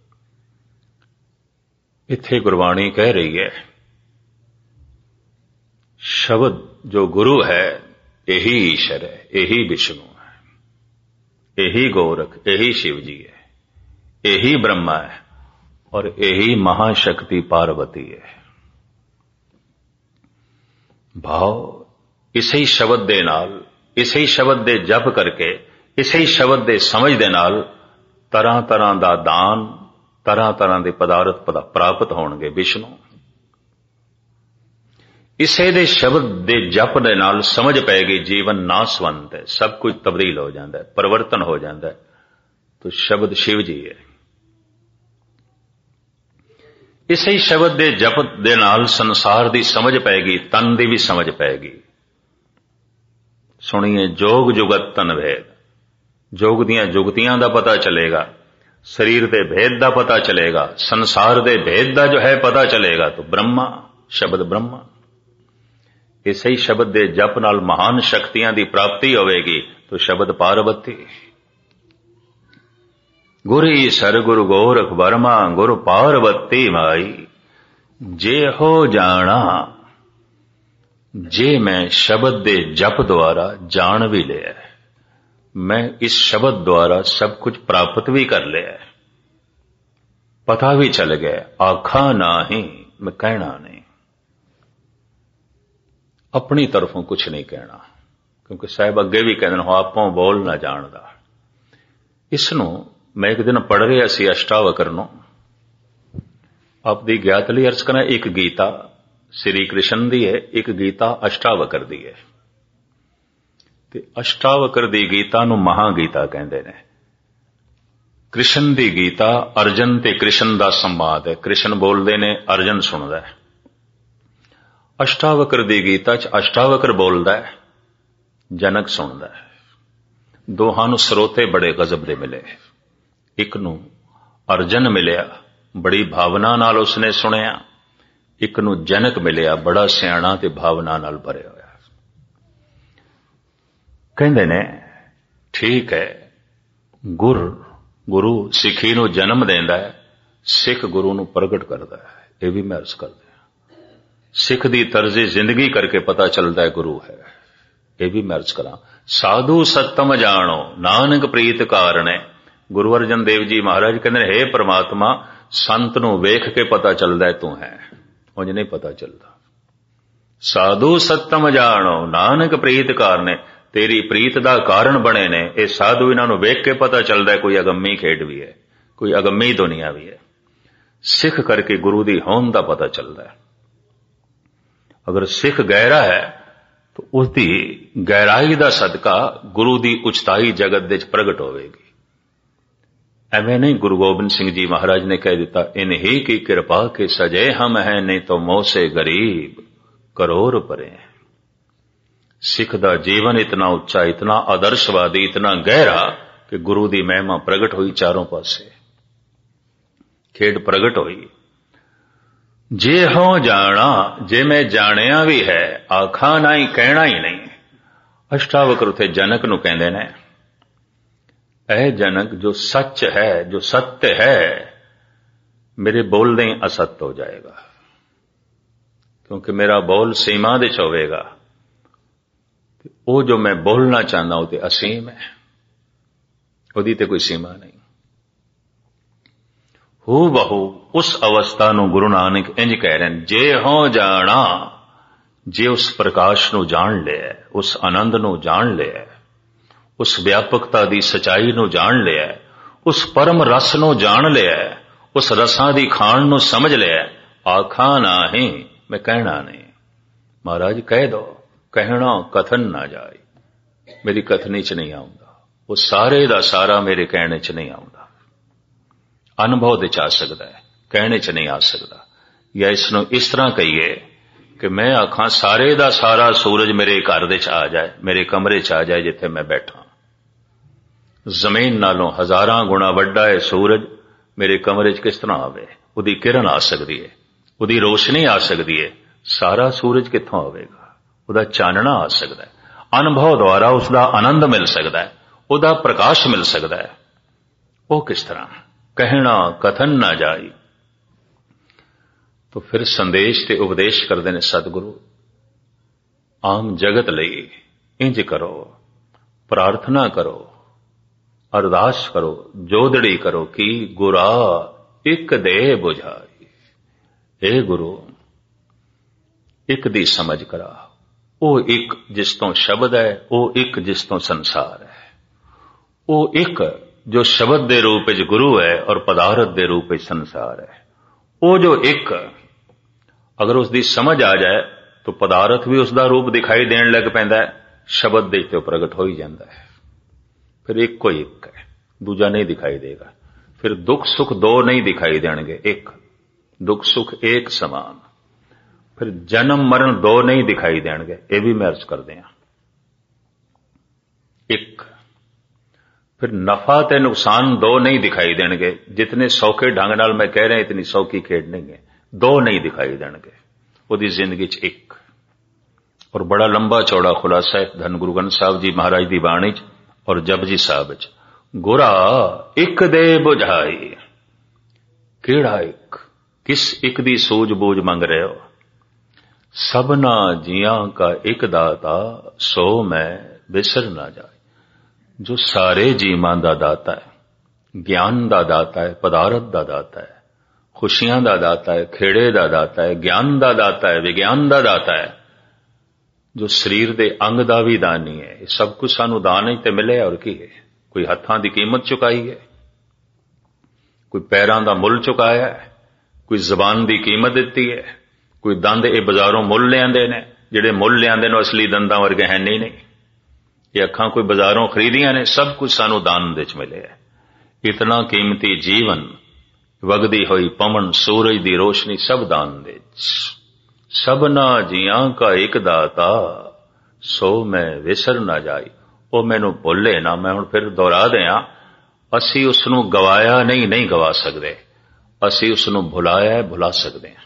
इत्थे गुरबाणी कह रही है शब्द जो गुरु है यही ईश्वर है, यही विष्णु है, यही गोरख, यही शिव जी है, यही ब्रह्मा है और यही महाशक्ति पार्वती है। भाव इसे शब्द दे नाल, इसे शब्द दे जप करके, इसे शब्द दे समझ दे नाल तरह तरह दा दान, तरह तरह दे पदार्थ प्राप्त होणगे। विष्णु इसे दे शब्द दे जप दे नाल समझ पैगी जीवन नासवंत है, सब कुछ तब्दील हो जाता है, परिवर्तन हो जाता है। तो शब्द शिव जी है। इसे शब्द दे जप दे नाल संसार दी समझ पैगी, तन दी भी समझ पैगी। सुनिए जोग जुगत तन भेद, जोग दियां जुगतियां दा पता चलेगा, शरीर दे भेद दा पता चलेगा, संसार दे भेद दा जो है पता चलेगा। तो ब्रह्मा, शब्द ब्रह्मा। इसे ही शब्द दे जप नाल महान शक्तियां दी प्राप्ति होवेगी। तो शब्द पार्वती। गुर ईसर गुरु गोरख बर्मा गुरु पार्वती माई। जे हो जाना, जे मैं शब्द दे जप द्वारा जान भी लिया, मैं इस शब्द द्वारा सब कुछ प्राप्त भी कर लिया, पता भी चल गया, आखा ना ही मैं कहना नहीं, अपनी तरफों कुछ नहीं कहना। क्योंकि साहब अगे भी कहते हो आपों बोल ना जानदा। इसनों मैं एक दिन पढ़ रहा सी अष्टावकर नो, आपकी ज्ञात लई अर्ज करा। एक गीता श्री कृष्ण दी है, एक गीता अष्टावकर दी है। ते अष्टावकर दी गीता नूं महागीता कहंदे ने। कृष्ण दी गीता अर्जन ते कृष्ण दा संवाद है। कृष्ण बोलदे ने, अर्जन सुनदा है। अष्टावकर दी गीता च अष्टावकर बोलदा है, जनक सुनदा है। दोहां नूं स्रोते बड़े गजब दे मिले। एक नूं अर्जन मिलिया, बड़ी भावना नाल उसने सुनिया। एक नूं जनक मिलिया, बड़ा सियाणा ते भावना नाल भरिया होया। कहंदे ने ठीक है, गुर गुरु सिੱਖੀ नूं जन्म देंदा है, सिख गुरु नूं प्रगट करदा है। यह भी मैं अर्ज करदा। सिख दी तर्जे जिंदगी करके पता चलता है गुरु है। यह भी मैं अर्ज करा। साधु सत्तम जानो नानक प्रीत कारणे। गुरु अर्जन देव जी महाराज कहते हैं, हे परमात्मा, संत नूं वेख के पता चलता है तू है, उंज नहीं पता चलता। साधु सत्तम जानो नानक प्रीत कारणे। तेरी प्रीत दा कारण बने ने ये साधु, इन्हां नूं वेख के पता चलता है कोई अगम्मी खेड भी है, कोई अगम्मी दुनिया भी है। ਸਿੱਖ ਕਰਕੇ ਗੁਰੂ ਦੀ ਹੋਂਦ ਦਾ ਪਤਾ ਚੱਲਦਾ ਹੈ। ਅਗਰ ਸਿੱਖ ਗਹਿਰਾ ਹੈ ਤਾਂ ਉਸ ਦੀ ਗਹਿਰਾਈ ਦਾ ਸਦਕਾ ਗੁਰੂ ਦੀ ਉਚਤਾਈ ਜਗਤ ਦੇ ਵਿੱਚ ਪ੍ਰਗਟ ਹੋਵੇਗੀ। ਐਵੇਂ ਨਹੀਂ ਗੁਰੂ ਗੋਬਿੰਦ ਸਿੰਘ ਜੀ ਮਹਾਰਾਜ ਨੇ ਕਹਿ ਦਿੱਤਾ, ਇਨਹੀ ਕੀ ਕਿਰਪਾ ਕੇ ਸਜੇ ਹਮ ਹੈ ਨਹੀਂ ਤੋ ਮੋਹ ਸੇ ਗਰੀਬ ਕਰੋੜ ਪਰੇ। ਸਿੱਖ ਦਾ ਜੀਵਨ ਇਤਨਾ ਉੱਚਾ, ਇਤਨਾ ਆਦਰਸ਼ਵਾਦੀ, ਇਤਨਾ ਗਹਿਰਾ ਕਿ ਗੁਰੂ ਦੀ ਮਹਿਮਾ ਪ੍ਰਗਟ ਹੋਈ ਚਾਰੋਂ ਪਾਸੇ, ਖੇਡ ਪ੍ਰਗਟ ਹੋਈ। ਜੇ ਹੋ ਜਾਣਾ, ਜੇ ਮੈਂ ਜਾਣਿਆ ਵੀ ਹੈ, ਆਖਾਂ ਨਹੀਂ ਕਹਿਣਾ ਹੀ ਨਹੀਂ। ਅਸ਼ਟਾਵਕਰ ਉਥੇ ਜਨਕ ਨੂੰ ਕਹਿੰਦੇ ਨੇ, ਇਹ ਜਨਕ ਜੋ ਸੱਚ ਹੈ, ਜੋ ਸत्य ਹੈ, ਮੇਰੇ ਬੋਲਦੇ ਹੀ ਅਸਤ ਹੋ ਜਾਏਗਾ, ਕਿਉਂਕਿ ਮੇਰਾ ਬੋਲ ਸੀਮਾ ਦੇ ਚ ਹੋਵੇਗਾ। ਉਹ ਜੋ ਮੈਂ ਬੋਲਣਾ ਚਾਹੁੰਦਾ ਉਹ ਤੇ ਅਸੀਮ ਹੈ, ਉਹਦੀ ਤੇ ਕੋਈ ਸੀਮਾ ਨਹੀਂ। ਹੂ ਬਹੂ ਉਸ ਅਵਸਥਾ ਨੂੰ ਗੁਰੂ ਨਾਨਕ ਇੰਜ ਕਹਿ ਰਹੇ ਨੇ, ਜੇ ਹੋ ਜਾਣਾ, ਜੇ ਉਸ ਪ੍ਰਕਾਸ਼ ਨੂੰ ਜਾਣ ਲਿਆ, ਉਸ ਆਨੰਦ ਨੂੰ ਜਾਣ ਲਿਆ, ਉਸ ਵਿਆਪਕਤਾ ਦੀ ਸਚਾਈ ਨੂੰ ਜਾਣ ਲਿਆ, ਉਸ ਪਰਮ ਰਸ ਨੂੰ ਜਾਣ ਲਿਆ, ਉਸ ਰਸਾਂ ਦੀ ਖਾਣ ਨੂੰ ਸਮਝ ਲਿਆ, ਆਖਾਂ ਨਹੀਂ, ਮੈਂ ਕਹਿਣਾ ਨਹੀਂ। ਮਹਾਰਾਜ ਕਹਿ ਦੋ, ਕਹਿਣਾ ਕਥਨ ਨਾ ਜਾਏ, ਮੇਰੀ ਕਥਨੀ ਚ ਨਹੀਂ ਆਉਂਦਾ, ਉਹ ਸਾਰੇ ਦਾ ਸਾਰਾ ਮੇਰੇ ਕਹਿਣੇ ਚ ਨਹੀਂ ਆਉਂਦਾ। ਅਨੁਭਵ ਦੇ ਚ ਆ ਸਕਦਾ ਹੈ, ਕਹਿਣੇ ਚ ਨਹੀਂ ਆ ਸਕਦਾ। ਜਾਂ ਇਸ ਨੂੰ ਇਸ ਤਰ੍ਹਾਂ ਕਹੀਏ ਕਿ ਮੈਂ ਆਖਾਂ ਸਾਰੇ ਦਾ ਸਾਰਾ ਸੂਰਜ ਮੇਰੇ ਘਰ ਦੇ ਚ ਆ ਜਾਏ, ਮੇਰੇ ਕਮਰੇ ਚ ਆ ਜਾਏ ਜਿੱਥੇ ਮੈਂ ਬੈਠਾ, ਜ਼ਮੀਨ ਨਾਲੋਂ ਹਜ਼ਾਰਾਂ ਗੁਣਾ ਵੱਡਾ ਹੈ ਸੂਰਜ, ਮੇਰੇ ਕਮਰੇ ਚ ਕਿਸ ਤਰ੍ਹਾਂ ਆਵੇ? ਉਹਦੀ ਕਿਰਨ ਆ ਸਕਦੀ ਹੈ, ਉਹਦੀ ਰੋਸ਼ਨੀ ਆ ਸਕਦੀ ਹੈ, ਸਾਰਾ ਸੂਰਜ ਕਿੱਥੋਂ ਆਵੇਗਾ? ਉਹਦਾ ਚਾਨਣਾ ਆ ਸਕਦਾ ਹੈ, ਅਨੁਭਵ ਦੁਆਰਾ ਉਸਦਾ ਆਨੰਦ ਮਿਲ ਸਕਦਾ ਹੈ, ਉਹਦਾ ਪ੍ਰਕਾਸ਼ ਮਿਲ ਸਕਦਾ ਹੈ। ਉਹ ਕਿਸ ਤਰ੍ਹਾਂ? ਕਹਿਣਾ ਕਥਨ ਨਾ ਜਾਈ। तो फिर संदेश ते उपदेश करते ने सतगुरु, आम जगत लई इंज करो, प्रार्थना करो, अरदास करो, जोदड़ी करो कि गुरा एक दे बुझाई। हे गुरु, एक दी समझ करा, वो एक जिस तो शब्द है, वो एक जिस तो संसार है, वो एक जो शब्द दे रूप विच गुरु है और पदार्थ दे रूप विच संसार है। वो जो एक अगर उसकी समझ आ जाए तो पदार्थ भी उसका रूप दिखाई देने लग पैंदा है, शब्द दे ते प्रगट हो ही जाता है। फिर एक को एक है, दूजा नहीं दिखाई देगा। फिर दुख सुख दो नहीं दिखाई देंगे, एक दुख सुख एक समान। फिर जन्म मरण दो नहीं दिखाई देंगे, ये भी मैं अर्ज कर दिया एक। फिर नफा ते नुकसान दो नहीं दिखाई देंगे, जितने सौखे ढंग नाल मैं कह रहा इतनी सौखी खेड नहीं है, दो नहीं दिखाई देंगे। ਉਹਦੀ ਜ਼ਿੰਦਗੀ ਚ ਇੱਕ। और बड़ा लंबा चौड़ा खुलासा है धन गुरु ग्रंथ साहब जी महाराज की बाणी च और जपजी साहब च, गुरा एक दे बुझाई। केड़ा एक? किस एक दी सूझबूझ मंग रहे हो? सबना जियां का एक दाता सो मैं बिसर ना जाए। जो सारे जीवां दा दाता है, ज्ञान दा दाता है, पदार्थ दा दाता है, खुशियां दा दाता है, खेड़े दा दाता है, ज्ञान दा दाता है, विज्ञान दा दाता है, जो शरीर दे अंग दा भी दानी है। ये सब कुछ सानू दान ही ते मिले और की है? कोई हत्थां दी कीमत चुकाई है, कोई पैरां दा मुल चुकाया है, कोई जबान दी कीमत दिती है, कोई दंद ये बाजारों मुल लियांदे ने, जिहड़े मुल लियांदे ने असली दंदां वर्गे है नहीं नहीं। ये अखां कोई बाजारों खरीदियां ने, सब कुछ सानू दान दे च मिले है। इतना कीमती जीवन, वगदी हुई पवन, सूरज दी रोशनी, सब दान दे। सबना जियां का एक दाता सो मैं विसर ना जाई। वो मैनू भुले ना। मैं हुण फिर दोहरा दियां, असी उसनू गवाया नहीं, नहीं गवा सकते, असी उसनू भुलाया भुला सकते हैं।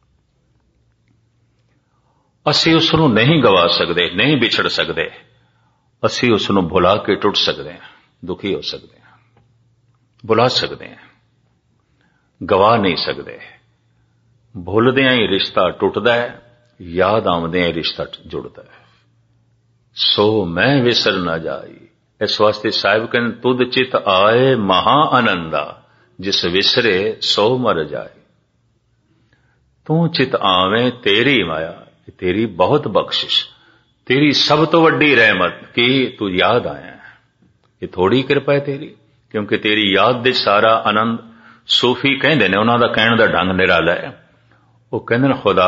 असी उसनू नहीं गवा सकते, नहीं बिछड़ सकते, असी उसनू भुला के टुट सकते हैं, दुखी हो सकते हैं, भुला सकते हैं, गवा नहीं सकते। भुलदियां ही रिश्ता टुटदा है, याद आउंदियां ही रिश्ता जुड़दा है। सो मैं विसर ना जाई। इस वास्ते साहिब कहन तुद चित आए महा आनंदा, जिस विसरे सो मर जाए। तू चित आवे तेरी माया, तेरी बहुत बख्शिश, तेरी सब तो वड्डी रहमत कि तू याद आया है। ये थोड़ी कृपा है तेरी, क्योंकि तेरी याद दे सारा आनंद सूफी कहते ने, उन्हों का कहने का ढंग निराला है। वो कहते हैं खुदा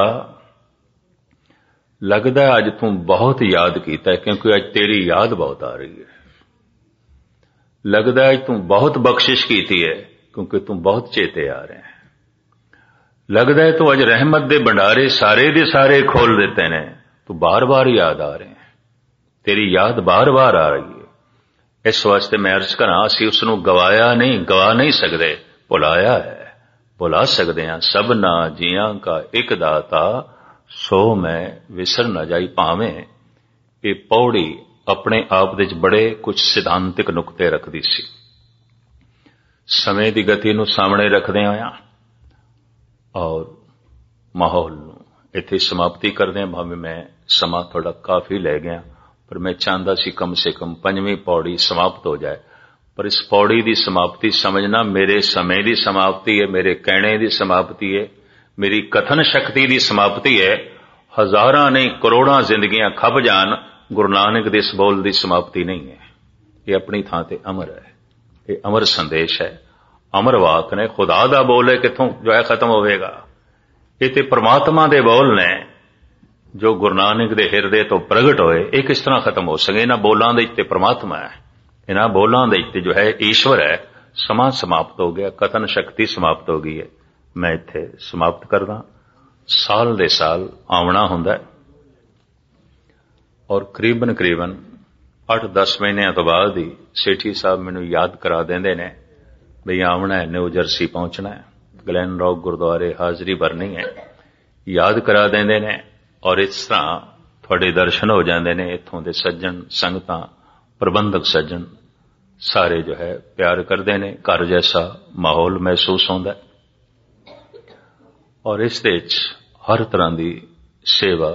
लगता है अज तू बहुत याद किया है, क्योंकि अज तेरी याद बहुत आ रही है। लगता है अज तू बहुत बख्शिश की है, क्योंकि तू बहुत चेते आ रहे हैं। लगता है तू अज रहमत दे भंडारे सारे दे सारे खोल देते ने, तू बार बार याद आ रहे हैं, तेरी याद बार बार आ रही है। इस वास्ते मैं अर्ज करा, असी उसनू गवाया नहीं, गवा नहीं सकते, भुलाया है, भुला सकते हैं। सबना जियां का एक दाता, सो मैं विसर न जाई भावें। ये पौड़ी अपने आप दे बड़े कुछ सिद्धांतिक नुकते रखती सी। समय की गति नू सामने रखदे होया और माहौल नू इत्थे समाप्ति करदे, भावें मैं समा थोड़ा काफी ले गया, पर मैं चाहता सी कम से कम पंजवीं पौड़ी समाप्त हो जाए। पर इस पौड़ी की समाप्ति समझना मेरे समय की समाप्ति है, मेरे कहने की समाप्ति है, मेरी कथन शक्ति की समाप्ति है। हजारां नहीं करोड़ां जिंदगियां खप जान, गुरु नानक दे इस बोल की समाप्ति नहीं है। ये अपनी थां ते अमर है, ये अमर संदेश है, अमर वाक ने। खुदा दा बोल है, किथों जो है खत्म होवेगा। ये ते परमात्मा दे बोल ने जो गुरु नानक दे हिरदे तो प्रगट होए, ये किस तरह खत्म हो सके। इन्हां बोलां दे विच परमात्मा है, इन्हां बोलां दे विच जो है ईश्वर है। समा समाप्त हो गया, कथन शक्ति समाप्त हो गई है। मैं इत्थे समाप्त करदा। साल दे साल आउणा हुंदा है और करीबन करीबन अठ दस महीनों तो बाद ही सेठी साहब मैनू याद करा देंदे ने बई आउणा है, न्यू जर्सी पहुंचना है, ग्लैन रॉक गुरुद्वारे हाजरी भरनी है, याद करा देंदे ने। और इस तरह थोड़े दर्शन हो जाते हैं। इत्थों दे सज्जन संगतां प्रबंधक सज्जन सारे जो है प्यार करते हैं, घर जैसा माहौल महसूस होता है। और इस दे विच हर तरह की सेवा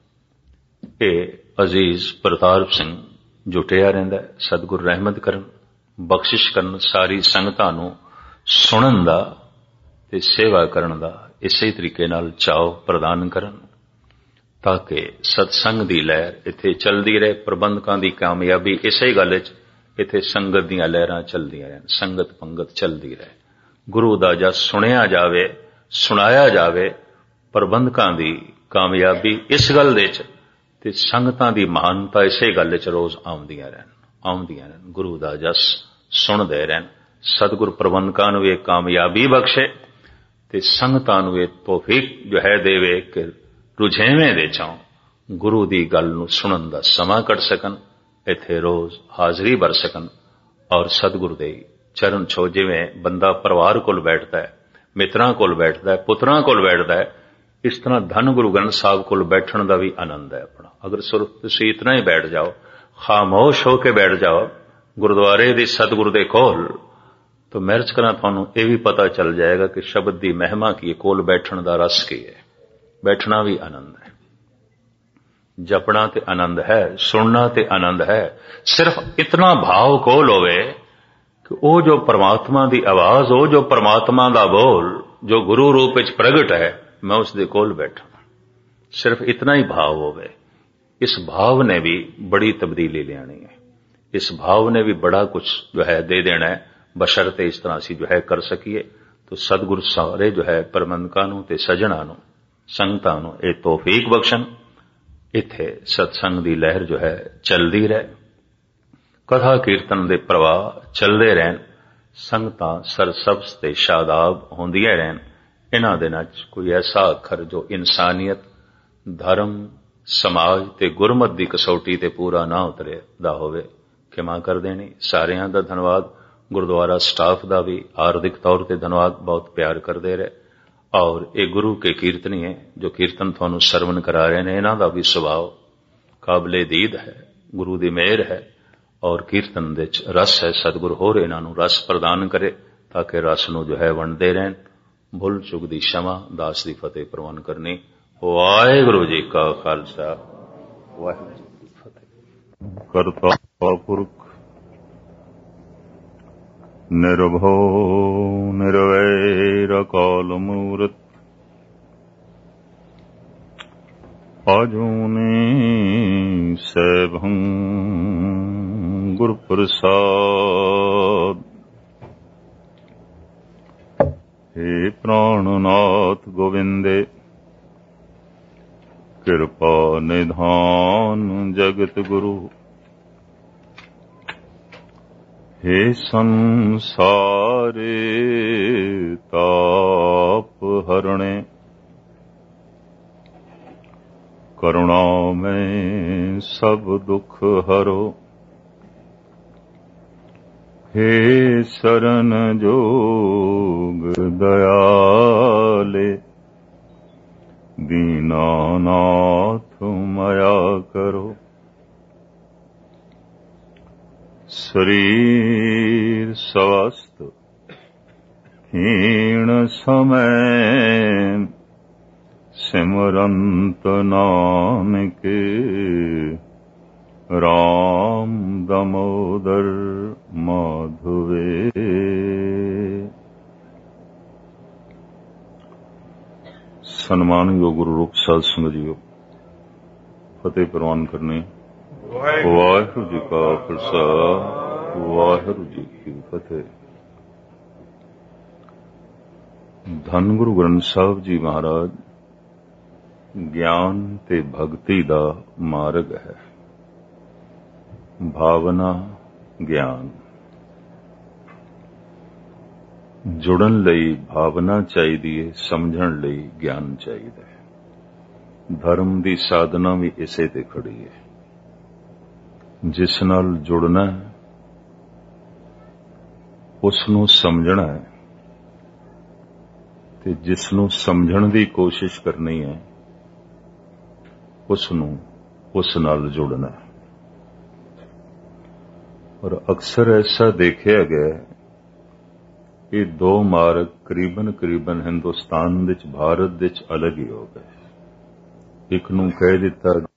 ये अजीज प्रताप सिंह जुटिया रहिंदा है। सतगुरु रहमत करन, बख्शिश करन, सारी संगतां नूं सुणन दा ते सेवा करन दा इसे तरीके नाल चाव प्रदान करन, ताकि सत्संग की लहर इत्थे चलती रहे। प्रबंधकां की कामयाबी इसे गल च इत्थे संगत दीयां लहरां चलदियां रहन, संगत पंगत चलती रहे, गुरु दा जस सुनिया जावे, सुनाया जावे। प्रबंधकां की कामयाबी इस गल दे च ते संगतां की महानता इसे गल च रोज आउंदियां रहन, आउंदियां रहन, गुरु दा जस सुनदे रहन। सतगुरु प्रबंधकां नूं इह कामयाबी बख्शे ते संगतां नूं इह तौफीक जो है देवे कि रुझेवें दे चों गुरु दी गल नूं सुणन दा समां कढ सकन, इत्थे रोज हाजरी भर सकन और सतगुरु दे चरण छो। जिवें बंदा परिवार कोल बैठदा है, मित्रां कोल बैठदा है, पुत्रां कोल बैठदा है, इस तरह धन गुरु ग्रंथ साहब कोल बैठण दा भी आनंद है अपना। अगर सिर्फ तुसीं इतना ही बैठ जाओ, खामोश होके बैठ जाओ गुरुद्वारे दी सतगुरु दे कोल, तो महर्ज करा तुहानूं यह भी पता चल जाएगा कि शब्द की महिमा की है, कोल बैठण दा रस की है। बैठना भी आनंद है, जपना ते आनंद है, सुनना ते आनंद है। सिर्फ इतना भाव कोल होवे कि वो जो परमात्मा की आवाज, वो जो परमात्मा का बोल जो गुरु रूप विच प्रगट है, मैं उसदे कोल बैठा। सिर्फ इतना ही भाव होवे। इस भाव ने भी बड़ी तब्दीली लियानी है, इस भाव ने भी बड़ा कुछ जो है दे देना है, बशर्ते इस तरह असीं जो है कर सकीए। तो सतगुरु सारे जो है प्रबंधकां नूं ते सज्जणां नूं संगतां नूं इह तौफीक बख्शण, इत्थे सत्संग की लहर जो है चलती रहे, कथा कीर्तन दे प्रवाह चलते रहन, संगतां सरसब्ज ते शादाब होंदियां रहन। इन्हां दिनां च कोई ऐसा अखर जो इंसानियत, धर्म, समाज ते गुरमत दी कसौटी ते पूरा ना उतरेदा होवे, क्षमा कर देनी। सारियां दा धन्नवाद, गुरुद्वारा स्टाफ दा भी आर्थिक तौर ते धन्नवाद, बहुत प्यार करदे रहे। और ये गुरु के कीर्तनी है जो कीर्तन तुहानूं सरवण करा रहे हैं, इन्हां दा भी सुभाव काबिले दीद है, गुरु दी मेहर है और कीर्तन दे च रस है। सतगुरु होर इन्हां नूं रस प्रदान करे ताकि रस नूं जो है वंडदे रहन। भुल चुक दी क्षमा, दास दी फतेह प्रवान करनी। वाहिगुरू जी का खालसा, वाहिगुरू जी की फतेह। करता पुरख निर्भव निर्वैर अकाल मूरत, आजूनी सैभं गुरु प्रसाद। हे प्राणनाथ गोविंदे कृपा निधान जगत गुरु हे संसारे ताप हरणे करुणा में सब दुख हरो हे शरण जोग दयाले दीनानाथ माया करो शरीर स्वस्थ क्षीण समय सिमरंत नानक राम दामोदर माधवे। सन्मानयोग गुरु रूप साध संगत जीओ फतेह प्रवान करने। वाहिगुरू जी का खालसा वाहिगुरू जी की फतेह। धन गुरु ग्रंथ साहिब जी महाराज ਗਿਆਨ ਤੇ ਭਗਤੀ ਦਾ ਮਾਰਗ ਹੈ। ਭਾਵਨਾ ਗਿਆਨ ਜੁੜਨ ਲਈ ਭਾਵਨਾ ਚਾਹੀਦੀ ਹੈ, ਸਮਝਣ ਲਈ ਗਿਆਨ ਚਾਹੀਦਾ ਹੈ। ਧਰਮ ਦੀ ਸਾਧਨਾ ਵੀ ਇਸੇ ਤੇ ਖੜੀ ਹੈ। ਜਿਸ ਨਾਲ ਜੁੜਨਾ ਹੈ ਉਸ ਨੂੰ ਸਮਝਣਾ ਹੈ ਤੇ ਜਿਸ ਨੂੰ ਸਮਝਣ ਦੀ ਕੋਸ਼ਿਸ਼ ਕਰਨੀ ਹੈ ਉਸ ਨੂੰ ਉਸ ਨਾਲ ਜੁੜਨਾ ਹੈ। ਔਰ ਅਕਸਰ ਐਸਾ ਦੇਖਿਆ ਗਿਆ ਇਹ ਦੋ ਮਾਰਗ ਕਰੀਬਨ ਕਰੀਬਨ ਹਿੰਦੁਸਤਾਨ ਵਿੱਚ ਭਾਰਤ ਵਿੱਚ ਅਲੱਗ ਹੀ ਹੋ ਗਏ। ਇੱਕ ਨੂੰ ਕਹਿ ਦਿੱਤਾ